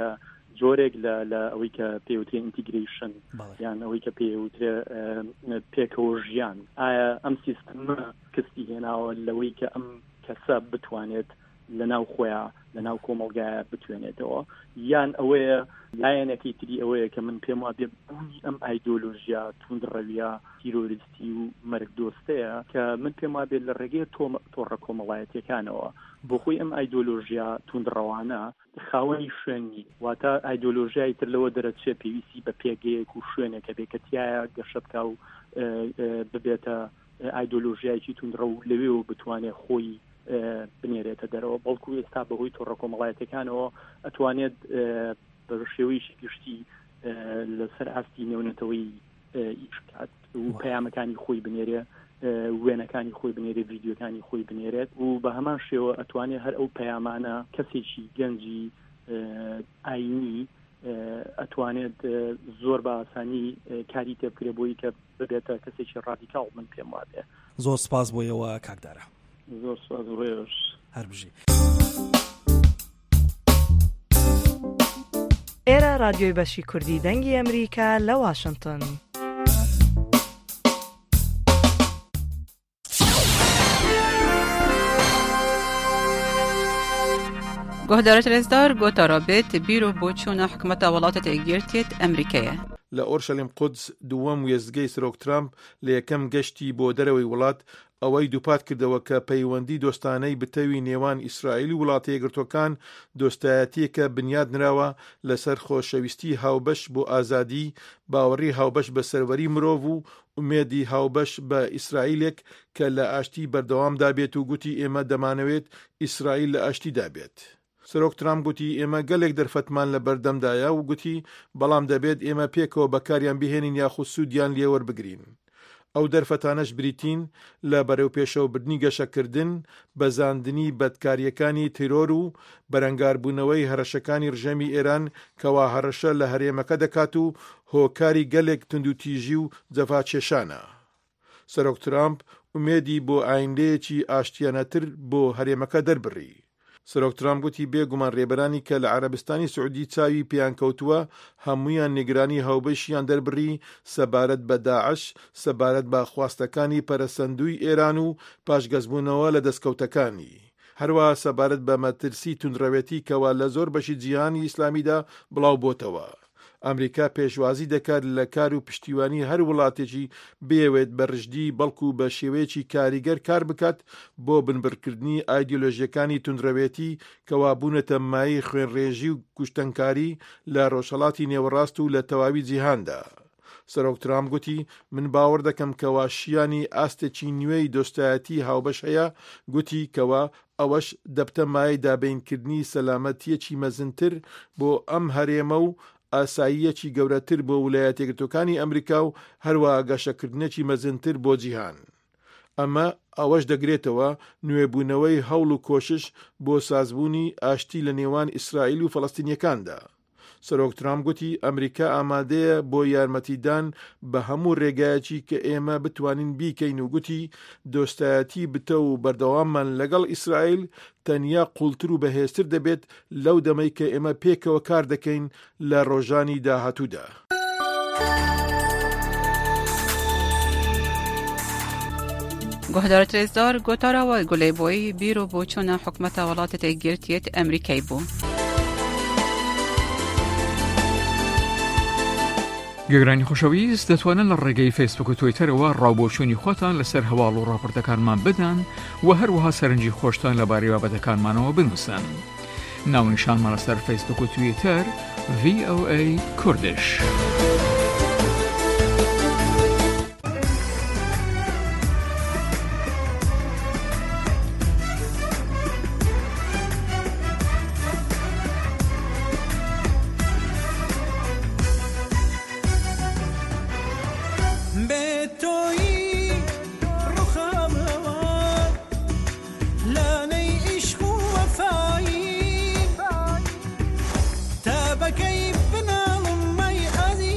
جۆرێک لە ئەوەی کە پێوترێ ئینتیگریشن یان ئەوەی کە پێوترێ پێکەوە ژیان ئایا ئەم سیستەمە کەستی هێناوە لەوەی کە ئەم کەسە بتوانێت لە ناو خۆیان لە ناو کۆمەڵگایە بتوێنێتەوە یان ئەوەیە لایەنێکی تری ئەوەیە کە من پێم وابێ بوونی ئەم ئایدۆلۆژیا توندڕەویە تیرۆریستی و مەرگ دۆستەیە کە من پێم وابێ لە ڕێگەی تۆڕە کۆمەڵایەتیەکانەوە بۆ خۆی ئەم ئایدۆلۆژیا توندڕەوانە خاوەنی شوێنی واتە ئایدۆلۆژیای تر لەوە دەرەچێت پێویستی بە پێگەیەک و شوێنێکە بێکەتیایە گەشە بکە و ببێتە ئایدۆلۆژیایکی توندڕە و لەوێ و بتوانێت خۆی بنێرێتە دەرەوە بەڵکو ئێستا بەهۆی تۆڕە کۆمەڵایەتەکانەوە ئەتوانێت بە شێوەیەکی گشتی لەسەر ئاستی نێونەتەوەی ئیش بکات و پەیامەکانی خۆی بنێرێ وێنەکانی خۆی بنێرێت ڤیدیۆکانی خۆی بنێرێت و بە هەمان شێوە ئەتوانێت هەر ئەو پەیامانە کەسێکی گەنجی ئاینی ئەتوانێت زۆر بە ئاسانی کاری تێ بکرێت بۆی کە ببێتە کەسێکی ڕادیکاڵ من پێم وابێ.
زۆر سپاس بۆیەوە کاکدارە.
زۆر سپاس ڕێژ
هەر بژی.
ئێرە رادیۆی بەشی کوردی دەنگی ئەمریکا لە واشنگتن.
گهدارت رزدار گوتا رابط بیرو بۆچوونە حکومەتە وڵاتە تێگیرتێت ئەمریکایە.
لە ئۆرشەلیم قودس دووەم وێستگەی سەرۆک ترامپ لە یەکەم گەشتی بۆ دەرەوەی وڵات ئەوەی دووپات کردەوە کە پەیوەندی دۆستانەی بتەوی نێوان ئیسرائیل و وڵاتە یەکگرتوەکان دۆستایەتیەکە بنیاد نراوە لەسەر خۆشەویستی هاوبەش بۆ ئازادی، باوەڕی هاوبەش بە سەروەری مرۆڤ و ئومێدی هاوبەش بە ئیسرائیلێک کە لە ئاشتی بەردەوامدا بێت و گوتی ئێمە دەمانەوێت ئیسرائیل لە ئاشتیدا بێت. سەرۆک ترامپ گوتی ئێمە گەلێک دەرفەتمان لە بەردەمدایە و گوتی بەڵام دەبێت ئێمە پێکەوە بەکاریان بهێنین یاخود سوودیان لێوەربگرین. ئەو دەرفەتانەش بریتین لە بەرەوپێشەوەبردنی گەشەکردن، بەزاندنی بەدکاریەکانی تیرۆر و بەرەنگاربوونەوەی هەرەشەکانی ڕژەمی ئێران کەوا هەرەشە لە هەرێمەکە دەکات و هۆکاری گەلێک تندوتیژی و جەفاکێشانە. سەرۆک ترامپ ئومێدی بۆ ئایندەیەکی ئاشتیانەتر بۆ هەرێمەکە دەربڕی. سەرۆک ترامپ گوتی بێگومان ڕێبەرانی کە لە عەرەبستانی سعودی چاوی پیان کەوتووە هەموویان نیگرانی هاوبەشیان دەربڕی سەبارەت بە داعش، سەبارەت بە خواستەکانی پەرەسەندووی ئێران و پاشگەزبوونەوە لە دەستکەوتەکانی، هەروەها سەبارەت بە مەترسی توندڕەوێتی کەوا لە زۆر بەشی جیهانی ئیسلامیدا بڵاو بۆتەوە. ئەمریکا پێشوازی دەکات لە کار و پشتیوانی هەر وڵاتێکی بێوێت بە ڕژدی بەڵکو بە شێوەیەکی کاریگەر کار بکات بۆ بنبڕکردنی ئایدیۆلۆژیەکانی توندڕەوێتی کەوا بوونەتە مای خوێنڕێژی و کوشتەنکاری لە ڕۆژهەڵاتی نێوەڕاست و لە تەواوی جیهاندا. سەرۆک ترامپ گوتی من باوەڕ دەکەم کەوا شیانی ئاستێکی نوێی دۆستایەتی هاوبەش هەیە، گوتی کەوا ئەوەش دەبتە مای دابینکردنی سەلامەتیەکی مەزنتر بۆ ئەم هەرێمە و ئاساییەکی گەورەتر بۆ ویلایەتە یەکگرتووەکانی ئەمریکا و هەروەها گەشەکردنێکی مەزنتر بۆ جیهان. ئەمە ئەوەش دەگرێتەوە نوێبوونەوەی هەوڵ و کۆشش بۆ سازبوونی ئاشتی لە نێوان ئیسرائیل و فەڵەستینیەکاندا. سەرۆک ترامپ گوتی ئەمریکا ئامادەیە بۆ یارمەتیدان بە هەموو ڕێگایەکی کە ئێمە بتوانین بیکەین و گوتی دۆستایەتی بتە و بەردەواممان لەگەڵ ئیسرائیل تەنیا قوڵتر و بەهێزتر دەبێت لەو دەمەی کە ئێمە پێکەوە کار دەکەین لە ڕۆژانی داهاتوودا.
گهدارت رزدار گوتاراوە گولەیبۆی بیرۆ بۆچوونە حکومەتە وڵاتە تێگیرتێت ئەمریکای بوو.
گەگرانی خۆشەویست دەتوانن لە ڕێگەی فیسبوک و تویتەرەوە ڕاوبۆچوونی خۆتان لەسەر هەواڵ و ڕاپۆرتەکانمان بدەن و هەروەها سەرنجی خۆشتان لەبارەی بابەتەکانمانەوە بنووسن. ناونیشانمان لەسەر فیسبوک و تویتەر ڤی ئۆ ئەی کوردش.
كيف بنا مي عزيز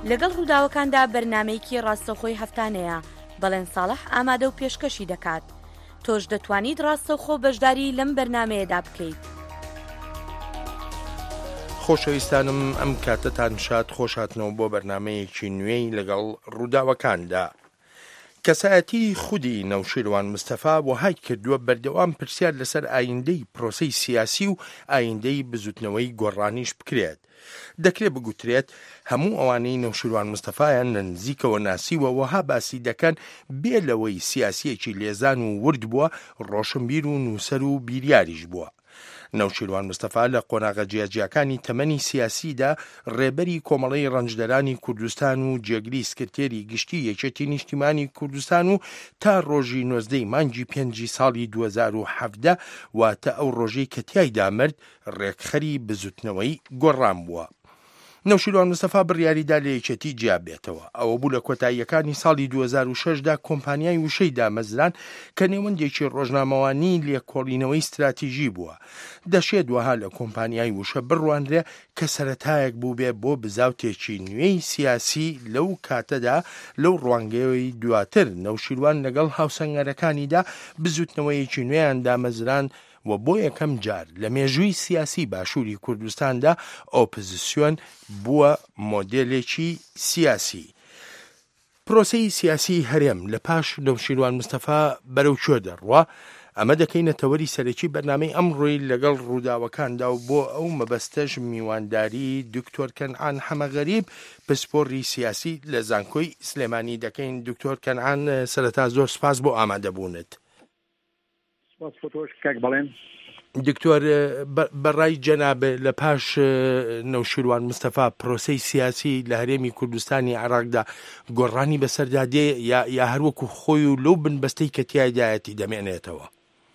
لەگەڵ ڕووداوەکاندا بەرنامەیەکی ڕاستەوخۆی هەفتانەیە بەڵێن ساڵح ئامادە و پێشکەشی دەکات. تۆش دەتوانیت ڕاستەوخۆ بەشداری لەم بەرنامەیەدا بکەیت.
خۆشەویستانم ئەم کاتتان شاد خۆشاتنەوە بۆ بەرنمەیەکی نوێی لەگەڵ ڕووداوەکاندا. کەسایەتی خودی نەوشیروان مستەفا وهای کردووە بەردەوام پرسیار لەسەر ئایندەی پرۆسەی سیاسی و ئایندەی بزوتنەوەی گۆڕانیش بکرێت. دەکرێت بگوترێت هەموو ئەوانەی نەوشیروان مستەفایان لە نزیکەوە ناسیوە وەها باسی دەکەن بێ لەوەی سیاسیەکی لێزان و ورد بووە، ڕۆشنبیر و نووسەر و بیریاریش بووە. نەوشیروان مستەفا لە قۆناغە جیاجیەکانی تەمەنی سیاسیدا ڕێبەری کۆمەڵەی ڕەنجدەرانی کوردستان و جێگری سکرتێری گشتی یەکێتی نیشتیمانی کوردستان و تا ڕۆژی نۆزدەی مانگی پێنجی ساڵی دوو هەزار و حەڤدە واتە ئەو ڕۆژەی کە تیایدا مرد ڕێکخەری بزوتنەوەی گۆڕان بووە. نەوشیروان مستەفا بڕیاریدا لە یەکێتی جیابێتەوە. ئەوە بوو لە کۆتاییەکانی ساڵی دوو هەزار و شەشدا کۆمپانیای وشەی دامەزران کە نێوەندێکی ڕۆژنامەوانی لێکۆڵینەوەی استراتیژی بووە. دەشێت وەها لە کۆمپانیای وشە بڕوانرێ کە سەرەتایەک بوو بێ بۆ بزاوتێکی نوێی سیاسی لەو کاتەدا. لەو ڕوانگەیەوەی دواتر نەوشیروان لەگەڵ هاوسەنگەرەکانیدا بزوتنەوەیەکی نوێیان دامەزران و بۆ یەکەم جار لە مێژووی سیاسی باشووری کوردستاندا ئۆپۆزیسیۆن بووە مۆدێلێکی سیاسی. پرۆسەی سیاسی هەرێم لە پاش نەوشیروان مستەفا بەرەو کوێ دەڕوا؟ ئەمە دەکەینە تەوەری سەرەکی بەرنامەی ئەمڕۆی لەگەڵ ڕووداوەکاندا و بۆ ئەو مەبەستەش میوانداری دکتۆر کەنعان حەمەغەریب پسپۆڕی سیاسی لە زانکۆی سلێمانی دەکەین. دکتۆر کەنعان سەرەتا زۆر سپاس بۆ ئامادەبوونت. دکتۆر بەڕای جەنابێ لە پاش نەوشیروان مستەفا پرۆسەی سیاسی لە هەرێمی کوردستانی عێراقدا گۆڕانی بەسەردادێ یا هەروەکو خۆی و لەو بنبەستەی کە تیایدایەتی دەمێنێتەوە؟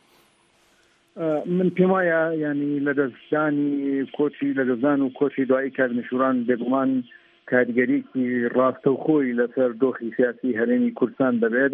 من پێم وایە ینی لە دەستدانی کۆچی لە دەستدان و کۆچی دوایی کار نەوشیروان بێگومان کاریگەریکی ڕاستە و خۆی لەسەر دۆخی سیاسی هەرێمی کوردستان دەبێت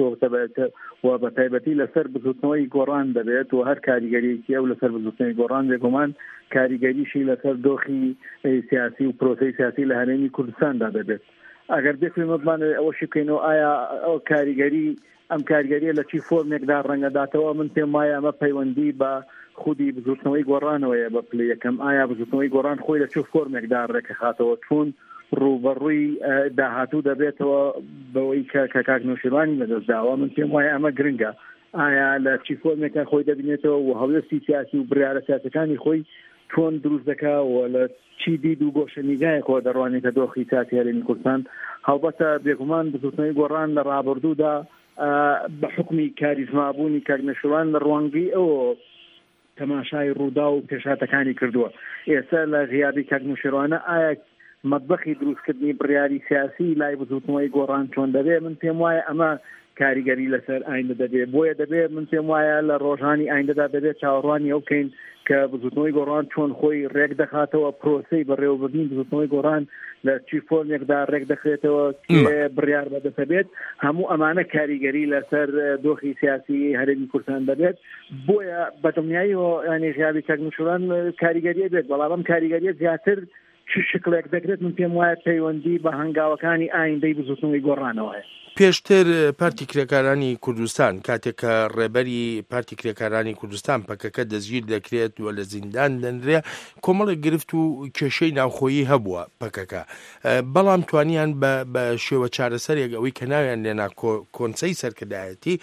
و بە تایبەتی لەسەر بزوتنەوەی گۆڕان دەبێت و هەر کاریگەریکی ئەو لەسەر بزوتنەوەی گۆڕان بێگومان کاریگەریشی لەسەر دۆخی سیاسی و پرۆسەی سیاسی لە هەرێمی کوردستاندا دەبێت. ئەگەر بێکوێ مەبانێ ئەوەشی بکەینەوە ئایا ئەو کاریگەری ئەم کاریگەریە لە چی فۆرمێکدا ڕەنگەداتەوە؟ من پێم وایە ئەمە پەیوەندی بە خودی بزوتنەوەی گۆڕانەوەیە بە پلە یەکەم. ئایا بزوتنەوەی گۆڕان خۆی لە چ فۆرمێکدا ڕێکەخاتەوە؟ چۆن ڕوبەڕووی داهاتوو دەبێتەوە بەوەی کە کاک نەوشیروانی لەدەستداوە؟ من پێم وایە ئەمە گرنگە. ئایا لە چی فۆرمێکە خۆی دەبینێتەوە و هەڵوێستی سیاسی و بڕیارە سیاسەکانی خۆی چۆن دروست دەکاتەوە لە چی دید و گۆشەنیگایەکەوە دەڕوانێتە دۆخی سیاسی هەرێمی کوردستان؟ هەڵبەتە بێگومان بزوتنەوەی گۆڕان لە ڕابردوودا بە حکمی کاریزمابوونی کاک نەوشیروان لە ڕوانگەی ئەوە تەماشای ڕوودا و پێشاتەکانی کردووە. ئێستا لە غیابی کاک نەوشیروانە ئایا مەطبەخی دروستکردنی بڕیاری سیاسی لای بزوتنەوەی گۆڕان چۆن دەبێت؟ من پێم وایە ئەمە کاریگەری لەسەر ئایندە دەبێت. بۆیە دەبێت من پێم وایە لە ڕۆژانی ئایندەدا دەبێت چاوەڕوانی ئەو بکەین کە بزوتنەوەی گۆڕان چۆن خۆی ڕێک دەخاتەوە، پرۆسەی بەڕێوەبردنی بزوتنەوەی گۆڕان لە چی فۆرمێکدا ڕێک دەخرێتەوە، بڕیار بەدەستەبێت. هەموو ئەمانە کاریگەری لەسەر دۆخی سیاسی هەرێمی کوردستان دەبێت. بۆیە بەدڵنیاییەوە ینی غیابی کاک نەوشیروان کاریگەریە بێت، بەڵام ئەم کاریگەریە زیاتر چ شکلێک دەکرێت؟ من پێم وایە پەیوەندی بە هەنگاوەکانی ئایندەی بزوتنەوەی گۆڕانەوەیە.
پێشتر پارتی کرێکارانی کوردستان کاتێک کە ڕێبەری پارتی کرێکارانی کوردستان پەکەکە دەستگیر دەکرێت و لە زیندان دەنرێ کۆمەڵێک گرفت و کێشەی ناوخۆیی هەبووە پەکەکە، بەڵام توانیان بە شێوە چارەسەرێک ئەوەی کە ناویان لێنا کۆنسەی سەرکردایەتی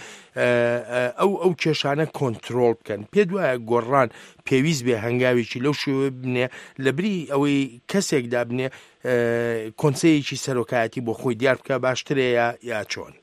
ئەو ئەو کێشانە کۆنتترۆل بکەن. پێ دوایە گۆڕان پێویست بێ هەنگاوێکی لەو شێوە بنێ لەبری ئەوەی کەسێکدا بنێ کۆنسەیەکی سەرۆکایەتی بۆ خۆی دیار بکە باشترەیە یا چۆن؟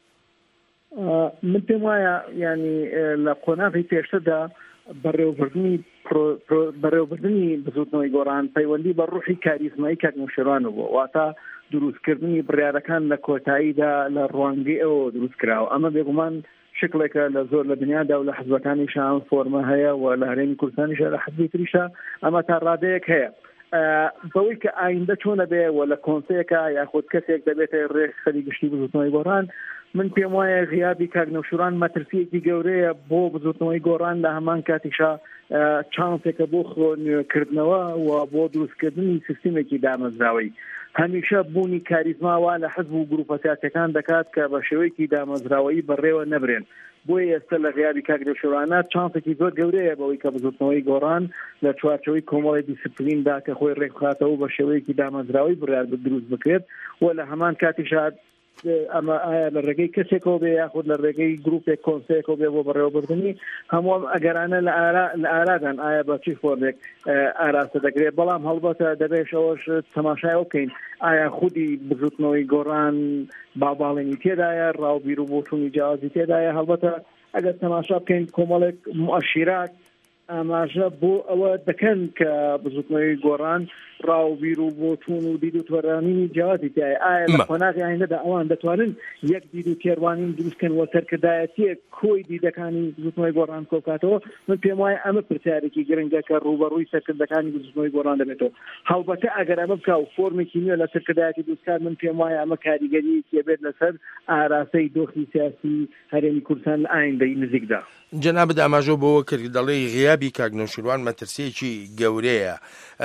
من پێم وایە ینی لە قۆناغی پێشتردا بەڕێوەبردنی بەڕێوەبردننی بزوتنەوەی گۆڕان پەیوەندی بە ڕوحی کاریزمایی کاک نەوشیروان بووە، واتە دروستکردنی بڕیارەکان لە کۆتاییدا لە ڕوانگەی ئەوە دروست کراوە. ئەمە بێگومان شکلێکە لە زۆر لە دنیادا و لە حزبەکانی شان فۆرمە هەیە و لە هەرێمی کوردستانیشە لە حزبی تریشە ئەمە تا ڕادەیەک هەیە. بەوەی کە ئایندە چۆنە بێ و لە کۆنسەیەکە یاخود کەسێک دەبێتە ڕێکخەری گشتی بزوتنەوەی گۆڕان من پێم وایە غیابی کاک نەوشیروان مەترسیەکی گەورەیە بۆ بزوتنەوەی گۆڕان لە هەمان کاتیشا چانسێکە بۆ خۆنوێکردنەوە و بۆ دروستکردنی سیستمێکی دامەزراوەی هەمیشە بوونی کاریزماوە لە حزب و گروپە سیاسیەکان دەکات کە بە شێوەیەکی دامەزراوەیی بەڕێوە نەبرێن بۆیە ئێستا لە غیابی کاک نەوشیروانە چانسێکی زۆر گەورەیە بەوەی کە بزوتنەوەی گۆڕان لە چوارچەوەی کۆمەڵی دیسپلیندا کە خۆی ڕێکخاتەوە بە شێوەیەکی دامەزراوەی بڕیار دروست بکرێت و لە هەمان کاتیشا ئەمە ئایا لە ڕێگەی کەسێکەوە بێ یاخود لە ڕێگەی گروپێک کۆنسەیەکەوە بێ بۆ بەڕێوەبردننی هەموو ئەگەرانە لە ئارادان ئایا بە چی فۆرمێک ئاراستە دەکرێت بەڵام هەڵبەتە دەبێت ئەوەش تەماشای بکەین ئایا خودی بزوتنەوەی گۆڕان باڵێنی تێدایە ڕاوبیر و بۆچوونی جیازی تێدایە هەڵبەتە ئەگەر تەماشا بکەین کۆمەڵێک مؤشیرات ئاماژە بۆ ئەوە دەکەن کە بزوتنەوەی گۆڕان ڕاوبیر و بۆچوون و دید و تۆرانینی جیازی تایە ئایا لە خۆناغی ئاینەدا ئەوان دەتوانن یەک دید و تێڕوانین دروستکەن وە سەرکردایەتیە کۆی دیدەکانی بزوتنەوەی گۆڕان کۆکاتەوە من پێم وایە ئەمە پرسیارێکی گرنگە کە ڕوبەڕووی سەرکردەکانی بزوتنەوەی گۆڕان دەبێتەوە هەڵبەتە ئەگەر ئەمە بکە و فۆرمێکی نوێ لە سەرکردایەتی دروستکار من پێم وایە ئەمە کاریگەریەکی بێت لەسەر ئاراستەی دۆخی سیاسی هەرێمی کوردستان لە ئایندەی نزیکدا
جەنابەت ئاماژە بۆەوە کرد دەڵێ غیابی کاک نەوشیروان مەترسیەکی گەورەیە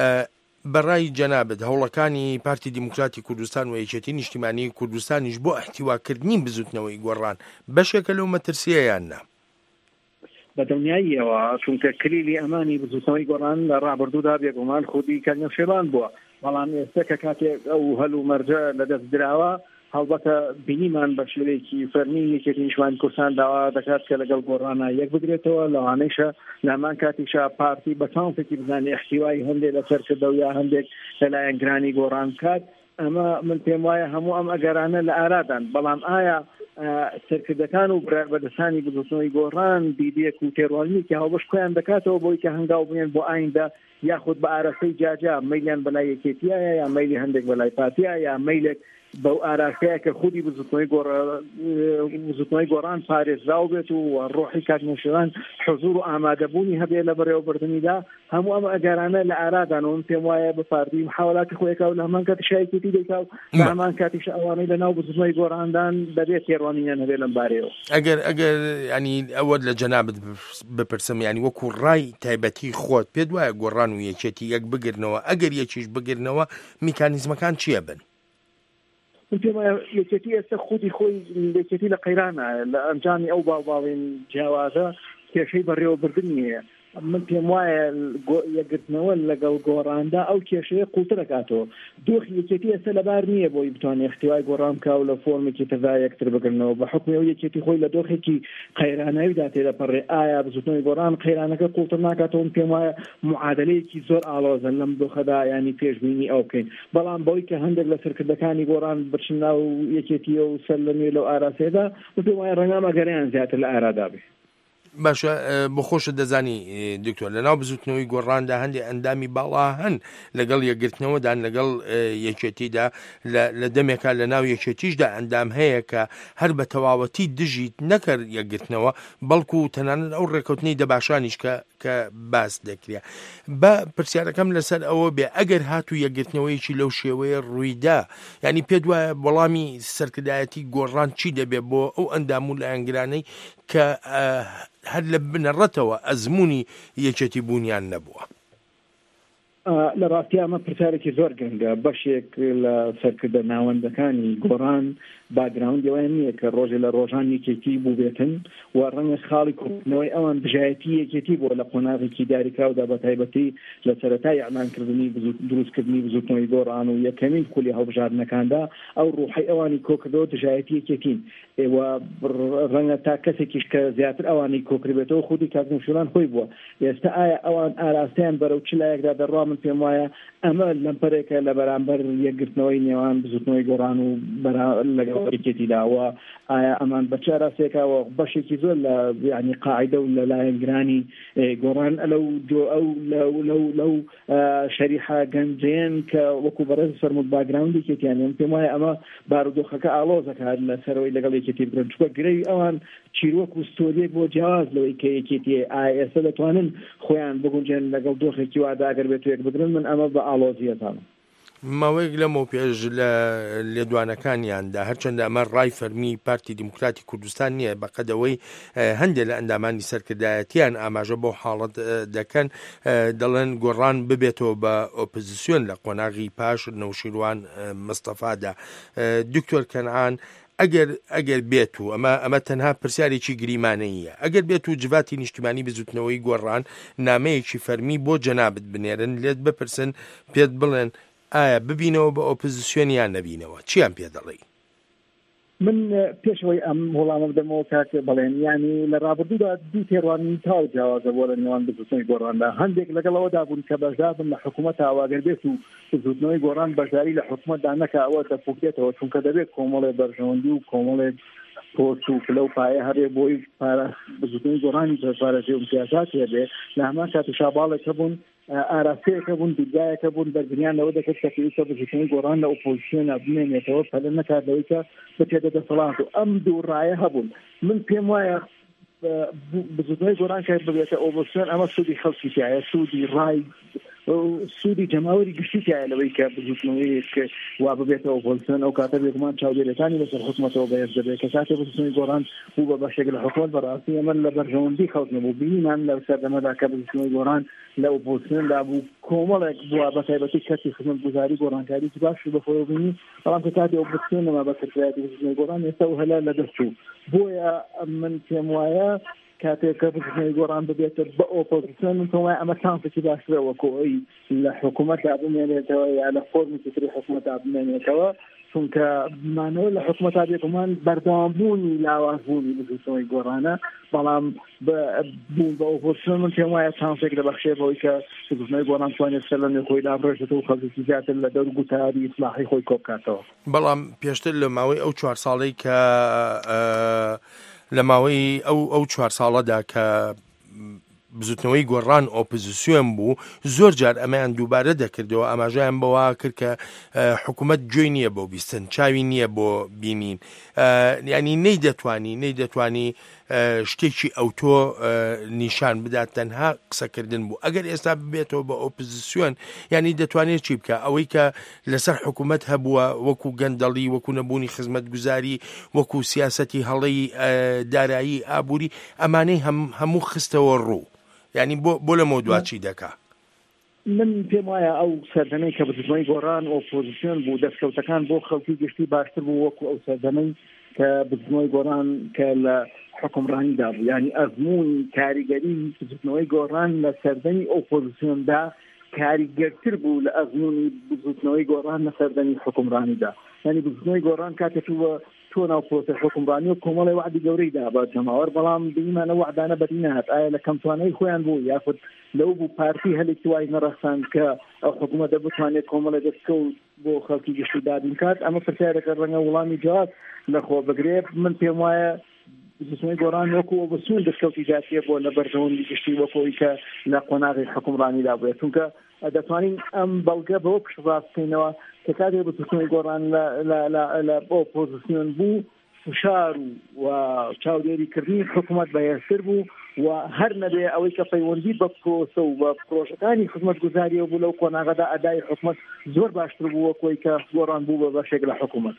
بەڕای جەنابەت هەوڵەکانی پارتی دیموکراتی کوردستان و یەکێتی نیشتیمانی کوردستانیش بۆ احتیواکردنی بزوتنەوەی گۆڕان بەشێکە لەو مەترسیە یان نا
بە دڵنیاییەوە چونکە کلیلی ئەمانی بزوتنەوەی گۆڕان لە ڕابردوودا بێگومان خودی کاک نەوشیروان بووە بەڵام ئێستا کە کاتێک ئەو هەل و مەرجە لەدەست دراوە هەڵبەتە بینیمان بە شێوەیەکی فەرمی یەکێتی نیشتیمانی کوردستان داوا دەکات کە لەگەڵ گۆڕانە یەک بگرێتەوە لەوانەیشە لە هەمان کاتیشا پارتی بە چانسێکی بزانێ احتیوای هەندێک لەسەر کردەوە یا هەندێک لەلایەن گرانی گۆڕان کات ئەمە من پێم وایە هەموو ئەم ئەگەرانە لە ئارادان بەڵام ئایا سەرکردەکان و بەدەستانی بزوتنەوەی گۆڕان دیدێک و تێڕوانینی کە هەڵبەش خۆیان دەکاتەوە بۆی کە هەنگاو بنێن بۆ ئایندا یاخود بە ئاراستەی جاجا مەیلیان بەلای یەکێتیایە یا مەیلی هەندێک بەلای پارتیە یا مەیلێک بەو ئاراستەیە کە خودی بزوتنەوەی گۆڕان پارێزراو بێت و ڕۆحی کاک نەوشیروان حضور و ئامادەبوونی هەبێت لە بەڕێوەبردننیدا هەموو ئەمە ئەگەرانە لە ئارادانەوە پێم وایە بە پارتی محاولاتی خۆیەکە و لە هەمان کاتیش یەکێتی دەکا و لە هەمان کاتیش ئەوانەی لەناو بزوتنەوەی گۆڕاندان دەبێت تێڕوانینیان هەبێت لەم بارەیەوە
ئەگەر ئەگەر ینی ئەوە لە جەنابەت بپرسم ینی وەکو ڕای تایبەتی خۆت پێت وایە گۆڕان و یەکێتی یەک بگرنەوە ئەگەر یەکیش بگرنەوە میکانیزمەکان چییە بن؟
من پێم وایە یەکێتی ئێستا خودی خۆی یەکێتی لە قەیرانە لە ئەنجامی ئەو باڵباڵین جیاوازە کێشەی بەڕێوەبردن نییە من پێم وایە یەکگرتنەوە لەگەڵ گۆڕاندا ئەو کێشەیە قوڵتر دەکاتەوە دۆخی یەکێتی ئێستا لەبار نییە بۆی بتوانێت احتیوای گۆڕان بکا و لە فۆرمێکی تەدا یەکتر بگرنەوە بە حکمی ئەو یەکێتی خۆی لە دۆخێکی قەیرانەویدا تێدەپەڕێ ئایا بزوتنەوەی گۆڕان قەیرانەکە قوڵتر ناکاتەوە پێم وایە معادلەیەکی زۆر ئاڵۆزە لەم دۆخەدا ینی پێشبینی ئەو بکەین بەڵام بەوەی کە هەندێک لە سەرکردەکانی گۆڕان بچن ناو یەکێتیە و سەر لە نوێ لەو ئاراسەیەدا پێم وایە ڕەنگە گەڕیان زیاتر لە ئارادا بێ
باشە بۆ خۆشت دەزانی دکتۆر لەناو بزوتنەوەی گۆڕاندا هەندێک ئەندامی باڵا هەن لەگەڵ یەکگرتنەوەدان لەگەڵ یەکێتیدا لە دەمێکا لە ناو یەکێتیشدا ئەندام هەیە کە هەر بە تەواوەتی دژیت نەکرد یەکگرتنەوە بەڵکو تەنانەت ئەو ڕێکەوتنی دەباشانیش کە کە باس دەکرێت بە پرسیارەکەم لەسەر ئەوە بێ ئەگەر هاتو یەکگرتنەوەیەکی لەو شێوەیە ڕوویدا ینی پێت وایە وەڵامی سەرکردایەتی گۆڕان چی دەبێت بۆ ئەو ئەندام و لایەنگرانەی کە هەر لە بنەڕەتەوە ئەزمموی یەکێتی بوونیان نەبووە
لە ڕاستی ئەمە پرسیارێکی زۆر گەنگە بەشێک لە سەرکردە ناوەندەکانی گۆڕان باگراوندەوەیان نییە کە ڕۆژێ لە ڕۆژان یەکێتی بوو بێتن و ڕەنگە خاڵی کوردنەوەی ئەوان بژایەتی یەکێتی بۆ لە قۆناغێکی داریکراودا بە تایبەتی لە سەرەتای ئەعلانکردنی دروستکردنی بزوتنەوەی گۆڕان و یەکەمین کولی هەڵبژاردنەکاندا ئەو ڕوحی ئەوانی کۆکردەوە دژایەتی یەکێتین ئێوە ڕەنگە تا کەسێکیش کە زیاتر ئەوانی کۆکردبێتەوە خودی کاک نەوشیروان خۆی بووە ئێستا ئایا ئەوان ئاراستیان بەرەو چ لایەکدا دەڕوا من پێم وایە ئەمە لەمپەرێکە لە بەرامبەر یەکگرتنەوەی نێوان بزوتنەوەی گۆڕان و لەگەڵ یەکێتی داوە ئایا ئەمان بە چ ڕاستێکەوە بەشێکی زۆر لە یعنی قاعدە و لەلایەنگرانی گۆڕان لەو ئەو لەو لەو شەریحە گەنجێن کە وەکو بەڕێز فەرموود باگراوندی یەکێتیان پێم وایە ئەمە بارودۆخەکە ئاڵۆزەکات لەسەرەوەی لەگەڵ یەکێتی بگرن چووکە گرەی ئەوان چیرۆک و ستۆریەک بۆ جیاواز لەوەی کە یەکێتی ئایا ئێستا دەتوانن خۆیان بگونجێن لەگەڵ دۆخێکی واداگەر بێت یەک بگرن من ئەمە بە ئاڵۆزیەتانە
ماوەیەک لەمە پێش لە لێدوانەکانیاندا هەرچەندە ئەمە ڕای فەرمی پارتی دیموکراتی کوردستان نییە بەقەدەوەی هەندێک لە ئەندامانی سەرکردایەتیان ئاماژە بۆ حاڵەت دەکەن دەڵێن گۆڕان ببێتەوە بە ئۆپۆزیسیۆن لە قۆناغی پاش نەوشیروان مستەفادا. دکتۆر کەنعان ئەگەر ئەگەر بێت و ئەمە ئەمە تەنها پرسیارێکی گریمانەیە ئەگەر بێت و جواتی نیشتیمانی بزوتنەوەی گۆڕان نامەیەکی فەرمی بۆ جەنابەت بنێرن لێت بپرسن پێت بڵێن ئایا ببینەوە بە ئۆپۆزیسیۆنیان نەبینەوە چیان پێ دەڵێ؟
من پێشەوەی ئەم وەڵامە بدەمەوە کاکە بڵێن ینی لە ڕابردوودا دوو تێڕوانی تاو جیاوازە بۆ لە نێوان بزوتنەوەی گۆڕاندا هەندێک لەگەڵەوەدا بوون کە بەشدار بن لە حکوومەت ئاواگەر بێت و بزوتنەوەی گۆڕان بەشداری لە حکوومەتدا نەکا ئەوە دەفوکێتەوە چونکە دەبێت کۆمەڵێ بەرژەوەندی و کۆمەڵێک پۆست و پلە و پایە هەبێ بۆی بزوتنەوەی گۆڕانی پارێزی و امتیازات هەبێ لە هەمان کات شاباڵێکە بوون ئاراستەیەکە بوون دیدگایەکە بوون بەرگریانەوە دەکەت کە پێویستە بزوتنەوەی گۆڕان لە ئۆپۆزیسیۆن بمێنێتەوە پەلە نەکات لەوەی کە بچێتە دەسەڵات و ئەم دوو ڕایە هەبوون. من پێم وایە بزوتنەوەی گۆڕان کە ببێتە ئۆپۆزیسیۆن ئەمە سوودی خەڵکی تایە سوودی ڕای سوودی جەماوەری گشتی تایە لەوەی کە بزوتنەوەی وا ببێتە ئۆپۆزیسیۆن ئەو کاتە بێگومان چاودێرەکانی بەسەر حکوومەتەوە بەهێز دەبێت کە کاتێ بزوتنەوەی گۆڕان بوو بە بەشێک لە حکوومەت بەڕاستی ئەمە لە بەرژەوەندی خەڵک نەبوو بینان لە سەردەمەدا کە بزوتنەوەی گۆڕان لە ئۆپۆزیسیۆندا بوو کۆمەڵێک بووە بە تایبەتی کەسی خزمەتگوزاری گۆڕانکاریی باش بەخۆی بینی بەڵام کە کاتی ئۆپۆزیسیۆن نەما بەکردایەتی بزوتنەوەی گۆڕان ئێستا و هەلا لەدەستچوو بۆیە من پێم وایە کاتێک کە بزوتنەوەی گۆڕان ببێتە بە ئۆپۆزیسیۆن من پێم وایە ئەمە چانسێکی باشترەوە کۆی لە حکوومەتدا بمێنێتەوە یا لە فۆرمی تری حکوومەتدا بمێنێتەوە چونکە بمانەوە لە حکوومەتدا بێگومان بەردەوامبوونی لاوازبوونی بزوتنەوەی گۆڕانە بەڵام بوون بە ئۆپۆزیسیۆن من پێم وایە چانسێک لەبەخشێ بەوەی کە بزوتنەوەی گۆڕان توانێت سەر لە نوێ خۆی دابڕێژێتەوە و خەڵکی زیاتر لە دەور گوتاری ئیسلاحی خۆی کۆبکاتەوە.
بەڵام پێشتر لە ماوەی ئەو چوار ساڵەی کە لە ماوەی ئەو ئەو چوار ساڵەدا کە بزوتنەوەی گۆڕان ئۆپۆزیسیۆن بوو زۆر جار ئەمەیان دووبارە دەکردەوە ئاماژەیان بەوە کرد کە حکوومەت گوێی نییە بۆ بیستن چاوی نییە بۆ بینین ینی نەی دەتوانی نەی دەتوانی شتێکی ئەوتۆ نیشان بدات تەنها قسەکردن بوو ئەگەر ئێستا ببێتەوە بە ئۆپۆزیسیۆن ینی دەتوانێت چی بکە ئەوەی کە لەسەر حکوومەت هەبووە وەکو گەندەڵی وەکو نەبوونی خزمەتگوزاری وەکو سیاسەتی هەڵەی دارایی ئابووری ئەمانەی هەموو خستەوە ڕوو ینی بۆ لە مۆدواچی دەکا.
من پێم وایە ئەو سەردەمەی کە بزوتنەوەی گۆڕان ئۆپۆزیسیۆن بوو دەستکەوتەکان بۆ خەڵکی گشتی باشتر بوو وەکو ئەو سەردەمەی کە بزوتنەوەی گۆڕان کە لە حکومڕانیدا بوو ینی ئەزموون کاریگەری بزوتنەوەی گۆڕان لە سەردەمی ئۆپۆزیسیۆندا کاریگەرتر بوو لە ئەزموونی بزوتنەوەی گۆڕان لە سەردەمی حکومڕانیدا ینی بزوتنەوەی گۆڕان کاتێک تۆ ناو پرۆسە حکومڕانی و کۆمەڵی وعدی گەورەی دابا جەماوەر بەڵام بینمانە وعدانە بەری نهات ئایا لە کەمتوانەی خۆیان بوو یاخود لەو بوو پارتی هەلێکی وای نەڕەخسان کە ئەو حکوومەتە بتوانێت کۆمەڵە دەستکەوت بۆ خەڵکی گشتی دابین کات ئەمە پرسیارەکە ڕەنگە وەڵامی جواب لەخۆ بگرێت من پێم وایە بزوتنەوەی گۆڕان وەکو ئۆپۆزیسیۆن دەستکەوتی جاتیە بۆ لە بەرژەوەندی گشتی وەکۆی کە لە قۆناغی حکومڕانیدا بووێت چونکە دەتوانین ئەم بەڵگە بەوە پشت ڕاست بکەینەوە کە کاتێک بزوتنەوەی گۆڕان لە ئۆپۆزیسیۆن بوو فشار و چاودێریکردنی حکوومەت بەهێزتر بوو و هەر نەبێ ئەوەی کە پەیوەندی بە پرۆسە و بە پرۆژەکانی خزمەتگوزاریەوە بوو لەو کۆناغەدا ئەدای حکوومەت زۆر باشتر بوو وەکۆی کە گۆڕان بوو بە بەشێک لە حکوومەت.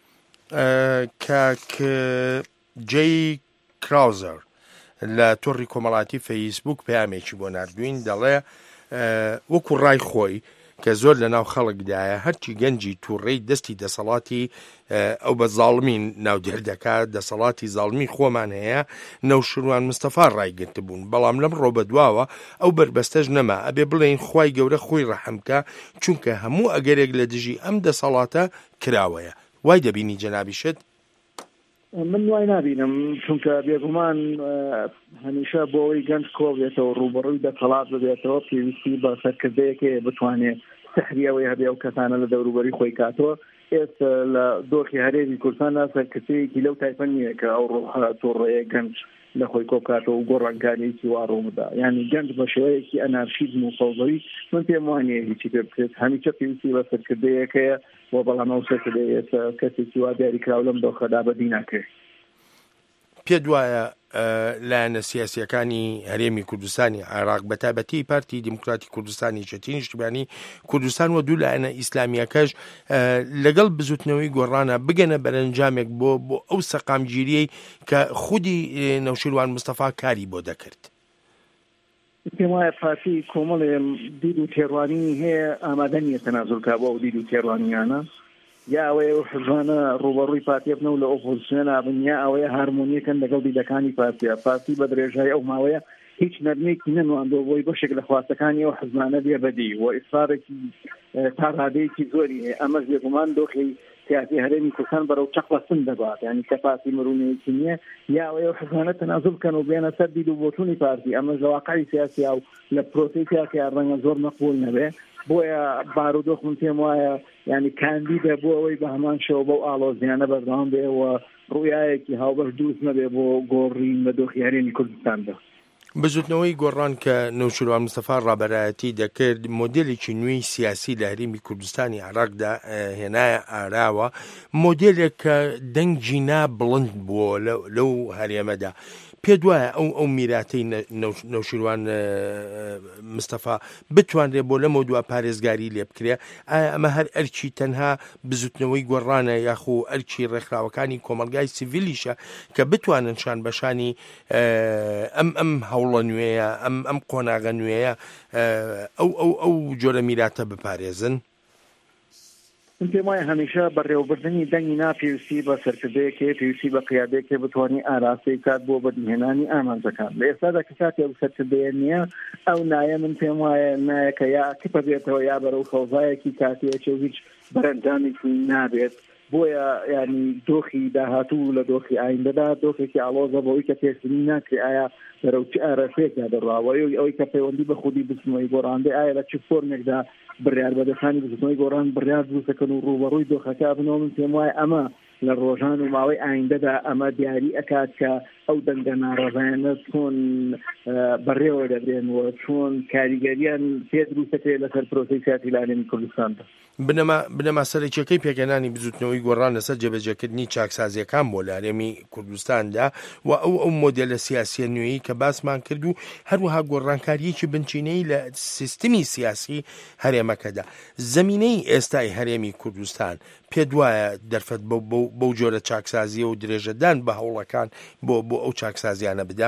کاک جەی کراوزەر لە تۆڕی کۆمەڵاتی فەیسبوک پەیامێکی بۆ نردوین دەڵێ وەکو ڕای خۆی کە زۆر لە ناو خەڵکدایە هەرچی گەنجی تووڕێی دەستی دەسەڵاتی ئەو بە زاڵمین ناودێر دەکات دەسەڵاتی زاڵمی خۆمان هەیە نەوشیروان مستەفا ڕایگرت بوون بەڵام لەم ڕۆ بەدواوە ئەو بربەستەش نەما ئەبێ بڵێن خوای گەورە خۆی ڕەحەمکە چونکە هەموو ئەگەرێک لە دژی ئەم دەسەڵاتە کراوەیە وای دەبینی جەنابیشت؟
من وای نبینم چونکە بێگومان هەمیشە بۆەوەی گەنج کۆ بێتەوە ڕوبەڕووی دەسەڵات ببێتەوە پێویستی بە سەرکردەیەکێ بتوانێت سەحریەوەی هەبێ ئەو کەسانە لە دەوروبەری خۆی کاتەوە ئێستا لە دۆخی هەرێمی کوردستاندا سەرکردەیەکی لەو تایپە نییە کە ئەو ڕۆحە تۆڕەیە گەنج لە خۆی کۆبکاتەوە و گۆڕانکاریەکی وا ڕوومدا یعنی گەنج بە شێوەیەکی ئەنارشیزم و فەوزەوی من پێم وانییە هیچی پێ بکرێت هەمیشە پێویستی بە سەرکردەیەکەیە و بەڵام ئەو سەرکردەیە کەسێکی وا دیاریکراو لەم دۆخەدا بەدی ناکرێت.
پێ دوایە لایەنە سیاسیەکانی هەرێمی کوردستانی عێراق بەتایبەتی پارتی دیموکراتی کوردستانی یەکێتی نیشتیمانی کوردستان و دوو لایەنە ئیسلامیەکەش لەگەڵ بزوتنەوەی گۆڕانە بگەنە بەرەنجامێک بۆ بۆ ئەو سەقامگیریەی کە خودی نەوشیروان مستەفا کاری بۆ دەکرد.
پێم وایە پارتی کۆمەڵێ دید و تێڕوانی هەیە ئامادە نییە تەنازڵکە بۆ ئەو دید و تێڕوانیانە، یا ئەوەیە و حزبانە ڕوبەڕووی پارتیە بنەوە لە ئۆپۆزیسیۆن نابن، یا ئەوەیە هارمۆنیەکەن لەگەڵ دیدەکانی پارتیە. پارتی بە درێژایی ئەو ماوەیە هیچ نەرمێکی نەنواندەوە بۆی بەشێک لە خواستەکانی ئەو حزبانە بێ بەدی و ئیسرارێکی تا ڕادەیەکی زۆری هەیە. ئەمەش بێگومان دۆخی سیاسی هەرێمی کوردستان بەرەو چەقڵەسن دەبات، یعنی کە پارتی مرونەیەکی نییە، یا ئەوەیە و حزبانە تەنازڵ بکەن و بێنە سەر دید و بۆچوونی پارتی. ئەمەش لە واقعی سیاسی و لە پرۆسەی سیاسی ڕەنگە زۆر مەقبول نەبێ. بۆیە بارودۆخ من پێم وایە ینی کاندیدە بۆ ئەوەی بە هەمان شەوە بەو ئاڵۆزیانە بەردەوام بێ و ڕوویایەکی هاوبەش دروست نەبێ بۆ گۆڕین بە دۆخی هەرێمی کوردستاندا.
بزوتنەوەی گۆڕان کە نەوشیروان مستەفا ڕابەرایەتی دەکرد مۆدێلێکی نوێی سیاسی لە هەرێمی کوردستانی عێراقدا هێنایە ئاراوە، مۆدێلێک کە دەنگی نا بڵند بووە لەو هەرێمەدا. پێ دوایە ئەو ئەو میراتەی نەوشیروان مستەفا بتوانرێ بۆ لەمە دووە پارێزگاری لێ بکرێ؟ ئایا ئەمە هەر ئەرکی تەنها بزوتنەوەی گۆڕانە یاخو ئەرکی ڕێکخراوەکانی کۆمەلگای سیڤیلیشە کە بتوانن شان بەشانی ئەم ئەم هەوڵە نوێیە ئەم ئەم قۆناغە نوێیە ئەو ئەو ئەو جۆرە میراتە بپارێزن؟
من پێم وایە هەمیشە بەڕێوەبردننی دەنگی ناپێویستی بە سەرکردەیەکێ پێویستی بە قیادەیەکێ بتوانانی ئاراستەی کات بۆ بەدیهێنانی ئامانجەکان. لە ئێستادا کە کاتێ سەرکردەیە نییە ئەو نایە من پێم وایە نایەکە یا کپە بێتەوە یا بەرەو خەوزایەکی کاتەیەکێ هیچ بەرەنجامێکی نابێت. بۆیە ینی دۆخی داهاتوو لە دۆخی ئایندەدا دۆخێکی ئاڵۆزە بەوەی کە پێشبینی ناکرێ ئایا بەرەوچی ئارەسەیەکدا دەڕاوە ئەوەی کە پەیوەندی بە خودی بچنەوەی گۆڕاندە ئایا لە چ فۆرمێکدا بڕیار بەدەستانی بچنەوەی گۆڕان بڕیار دروستەکەن و ڕوبەڕووی دۆخەکە بنەوە. من پێم وایە ئەمە لە ڕۆژان و ماوەی ئایندەدا ئەمە دیاری ئەکات کە ئەو دەنگە ناڕەزایانە چۆن بەڕێوە دەبرێنەوە، چۆن کاریگەریان پێ دروستەکرێت لەسەر پرۆسەی سیاسی لە هەرێمی کوردستاندا.
بنەما سەرەکیەکەی پێکەنانی بزوتنەوەی گۆڕان لەسەر جێبەجێکردنی چاکسازیەکان بۆ لە هەرێمی کوردستاندا و ئەو ئەو مۆدێلە سیاسیە نوێیی کە باسمان کرد و هەروەها گۆڕانکاریەکی بنچینەی لە سیستمی سیاسی هەرێمەکەدا. زەمینەی ئێستای هەرێمی کوردستان پێ دوایە دەرفەت بەو جۆرە چاکسازیە و درێژەدان بە هەوڵەکان بۆ بۆ ئەو چاکسازیانە بدا؟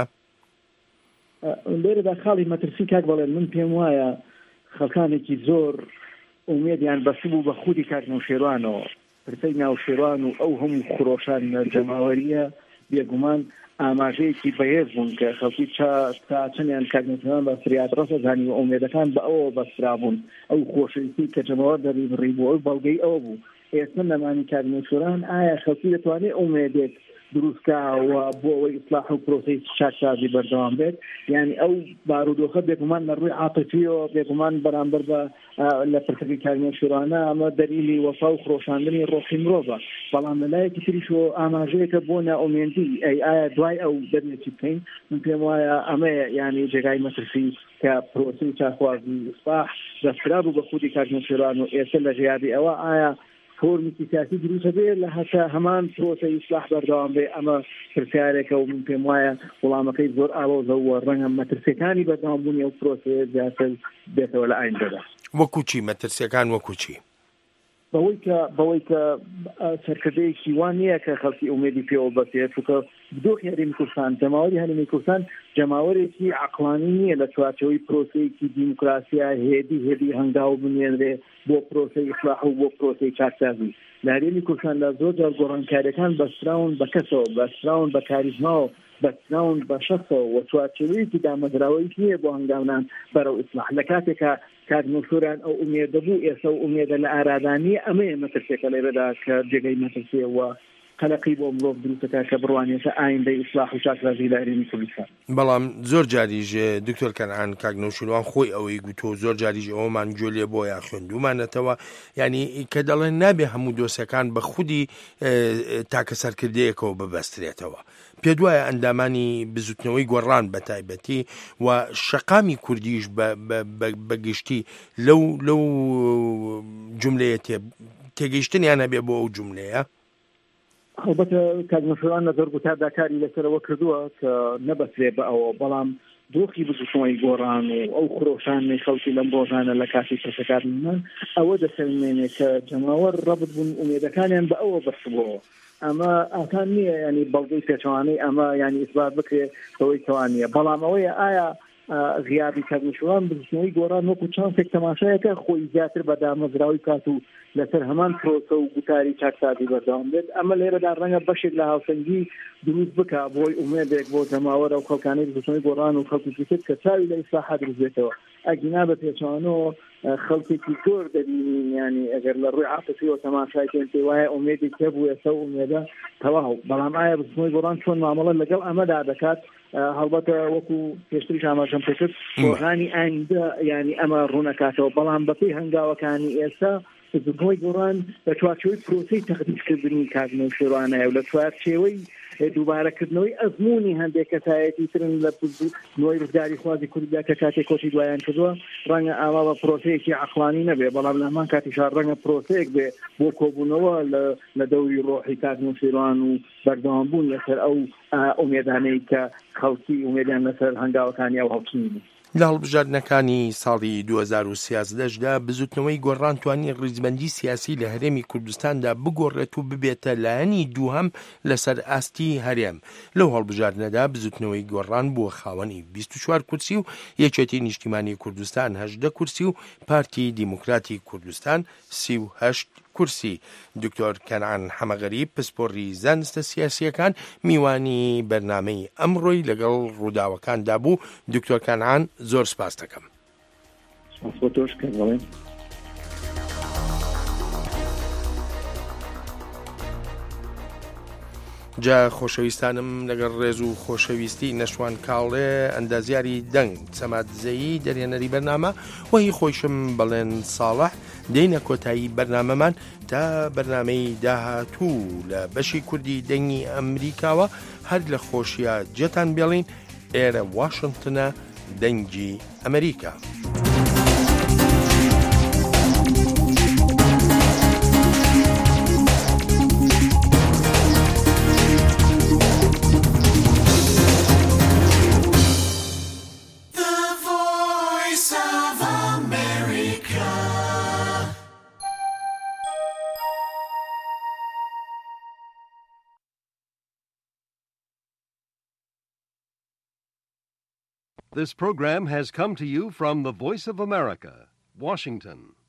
لێرەدا خاڵی مەترسی کاک بەڵێن من پێم وایە خەڵکانێکی زۆر ئومێدیان بەسبوو بە خودی کاک نەوشیروانەوە پرسەی ناوشێوان و ئەو هەموو خۆشان جەماوەریە بێگومان ئاماژەیەکی بەهێز بوون کە خەڵکی تا چەندیان کاک نەوشیروان بە فریاد ڕەسەزانی و ئومێدەکان بە ئەوە بەسرابوون ئەو خۆشەویستی کە جەماوەر دەڕیبڕی بوو ئەو بەڵگەی ئەوە بوو. ئێستا لەمانی کاک نەوشیروان ئایا خەڵکی دەتوانێت ئومێدێت دروستکەوە بۆ ئەوەی ئیسلاح و پرۆسەی چاکسازی بەردەوام بێت؟ یعنی ئەو بارودۆخە بێگومان لە ڕووی عاتیفیەوە بێگومان بەرامبەر بە لە پرسەکەی کاک نەوشیروانە ئەمە دەلیلی وەفا و خۆشاندنی ڕۆحی مرۆڤە. بەڵام لەلایەکی تریشەوە ئاماژەیەکە بۆ نائومێدی ئەی ئایا دوای ئەو دەبێتی بکەین؟ من پێم وایە ئەمەیە یعنی جێگای مەترسی کە پرۆسەی چاخوازی ئیسلاح دەسترا بوو بە خودی کاک نەوشیروان و ئێستا لە ژێابی ئەوە ئایا فۆرمێکی سیاسی دروستە بێت لە هەتا هەمان پرۆسەی ئیسلاح بەردەوام بێ؟ ئەمە پرسیارێکە و من پێم وایە وەڵامەکەی زۆر ئاڵۆزە و ڕەنگە مەترسیەکانی بەردەوامبوونی ئەو پرۆسەیە زیاتر بێتەوە لە ئایندەدا.
وەکو چی مەترسیەکان وەکو چی؟
بەوەی کە بەوەی کە سەرکردەیەکی وان نییە کە خەڵکی ئومێدی پێوە بەسێت چونکە دۆخی هەرێمی کوردستان جەماوەری هەرێمی کوردستان جەماوەرێکی عەقڵانی نییە لە چوارچەوەی پرۆسەیەکی دیموکراسیا هێدی هێدی هەنگاو بنێنرێ بۆ پرۆسەی ئیسلاح و بۆ پرۆسەی چاکسازی. لە هەرێمی کوردستاندا زۆر جار گۆڕانکاریەکان بەستراون بە کەسەوە، بەستراون بە کاریزماوە، بەستراون بە شەخصەوە و چوارچەوەیەکی دامەزراوەی نییە بۆ هەنگاونان بەرەو ئیسلاح. لە کاتێکە کاک نەوشیروان ئەو ئومێدە بوو ئێستا و ئومێدە لە ئارادانی ئەمەیە مەترسێکە لێرەدا کە جێگەی مەترسیەوە قەلەقی بۆ مرۆڤ دروستەکە کە بڕوانێتە ئایندەی ئیسلاح و چاکسازی لە هەرێمی کوردستان.
بەڵام زۆر جاریژ دکتۆر کەنعان کاک نەوشیروان خۆی ئەوەی گوتۆ زۆر جاریژ ئەوەمان گوێ لێ بۆ یا خوێندومانەتەوە یعنی کە دەڵێن نابێ هەموو دۆسەکان بە خودی تاکە سەرکردەیەکەوە ببەسترێتەوە. پێ دوایە ئەندامانی بزوتنەوەی گۆڕان بە تایبەتی و شەقامی کوردیش بەگشتی لەو لەو جوملەیە تێگەیشتنیان هەبێ بۆ ئەو جوملەیە؟
هەڵبەتە کاتژمێران نەزەر گوتا داکاری لەسەرەوە کردووە کە نەبەسرێ بە ئەوە بەڵام دۆخی بزوتنەوەی گۆڕان و ئەو خرۆشانەی خەڵکی لەم ڕۆژانە لە کاتی پرسەکاتمان ئەوە دەسەلمێنێت کە جەماوەر ڕەبت بوون ئومێدەکانیان بە ئەوە بەرسبووەوە ئەمە ئاسان نییە ینی بەڵگەی پێچوانەی ئەمە ینی ئیسبات بکرێت ئەوەی توانیە بەڵام ئەوەیە ئایا غیابی کاتژمێران بزوتنەوەی گۆڕان وەکو چانسێک تەماشایەکە خۆی زیاتر بە دامەزراوی کات و لەسەر هەمان پرۆسە و گوتاری چاکسازی بەردەوام بێت ئەمە لێرەدا ڕەنگە بەشێک لە هاوسەنگی دروست بکە بۆی ئومێدێک بۆ جەماوەرە و خەڵکانەی بزوتنەوەی گۆڕان و خەڵکی کە چاوی لە ئیسلاحات دروستێتەوە ئەگینا بە پێچوانەوە خەڵکێکی زۆر دەبینین ینی ئەگەر لە ڕووی عاتفیەوە تەماشایکەن پێی وایە ئومێدی هەبوو ئێستا ئومێدە تەواو بەڵام ئایا بزوتنەوەی گۆڕان چۆن مامەڵە لەگەڵ ئەمەدا دەکات هەڵبەتە وەکو پێشتری ئاماژەم پێکرد بۆغانی ئایندا ینی ئەمە ڕوونەکاتەوە بەڵام بەپێی هەنگاوەکانی ئێستا بزوتنەوەی گۆڕان لە چوارچێوەی پرۆسەی تەقدیمکردنی کاتژمێرانەیە و لە چوارچێوەی دووبارەکردنەوەی ئەزمموی هەندێک کەسایەتی ترن لە نوۆی ڕزگاری خوازی کوردیا کە کاتێک کۆچی دوایان کردووە ڕەنگە ئاوا بە پرۆسەیەکی عەقلانی نەبێ بەڵام لە هەمان کاتیشا ڕەنگە پرۆسەیەک بێ بۆ کۆبوونەوە لە دەوری ڕۆحی کاتژمێران و بەردەوامبوون لەسەر ئەو ئومێدانەی کە خەڵکی ئومێدیان لەسەر هەنگاوەکانی ئەو هەڵچینی
لە هەڵبژاردنەکانی ساڵی دوو هەزار و سیازدەشدا بزوتنەوەی گۆڕان توانی ڕیزبەندی سیاسی لە هەرێمی کوردستاندا بگۆڕێت و ببێتە لایەنی دووهەم لەسەر ئاستی هەرێم لەو هەڵبژاردنەدا بزوتنەوەی گۆڕان بووە خاوەنی بیست و چوار کورسی و یەکێتی نیشتیمانی کوردستان هەژدە کورسی و پارتی دیموکراتی کوردستان سی و هەشت کورسی. دکتۆر کەنعان حەمەغەریب پسپۆڕی زانستە سیاسیەکان میوانی بەرنامەی ئەمڕۆی لەگەڵ ڕووداوەکاندا بوو. دکتۆر کەنعان زۆر سپاس دەکەم. جا خۆشەویستانم لەگەڵ ڕێز و خۆشەویستی نەشوان کاڵێ ئەندازیاری دەنگ سەماتزەیی دەرێنەری بەرنامە وەهی خۆشم بەڵێن ساڵح دێنە کۆتایی بەرنامەمان تا بەرنامەی داهاتوو لە بەشی کوردی دەنگی ئەمریکاوە هەر لە خۆشیە جێتان بێڵین ئێرە واشنگتنە دەنگی ئەمریکا.
This program has come to you from the Voice of America, Washington.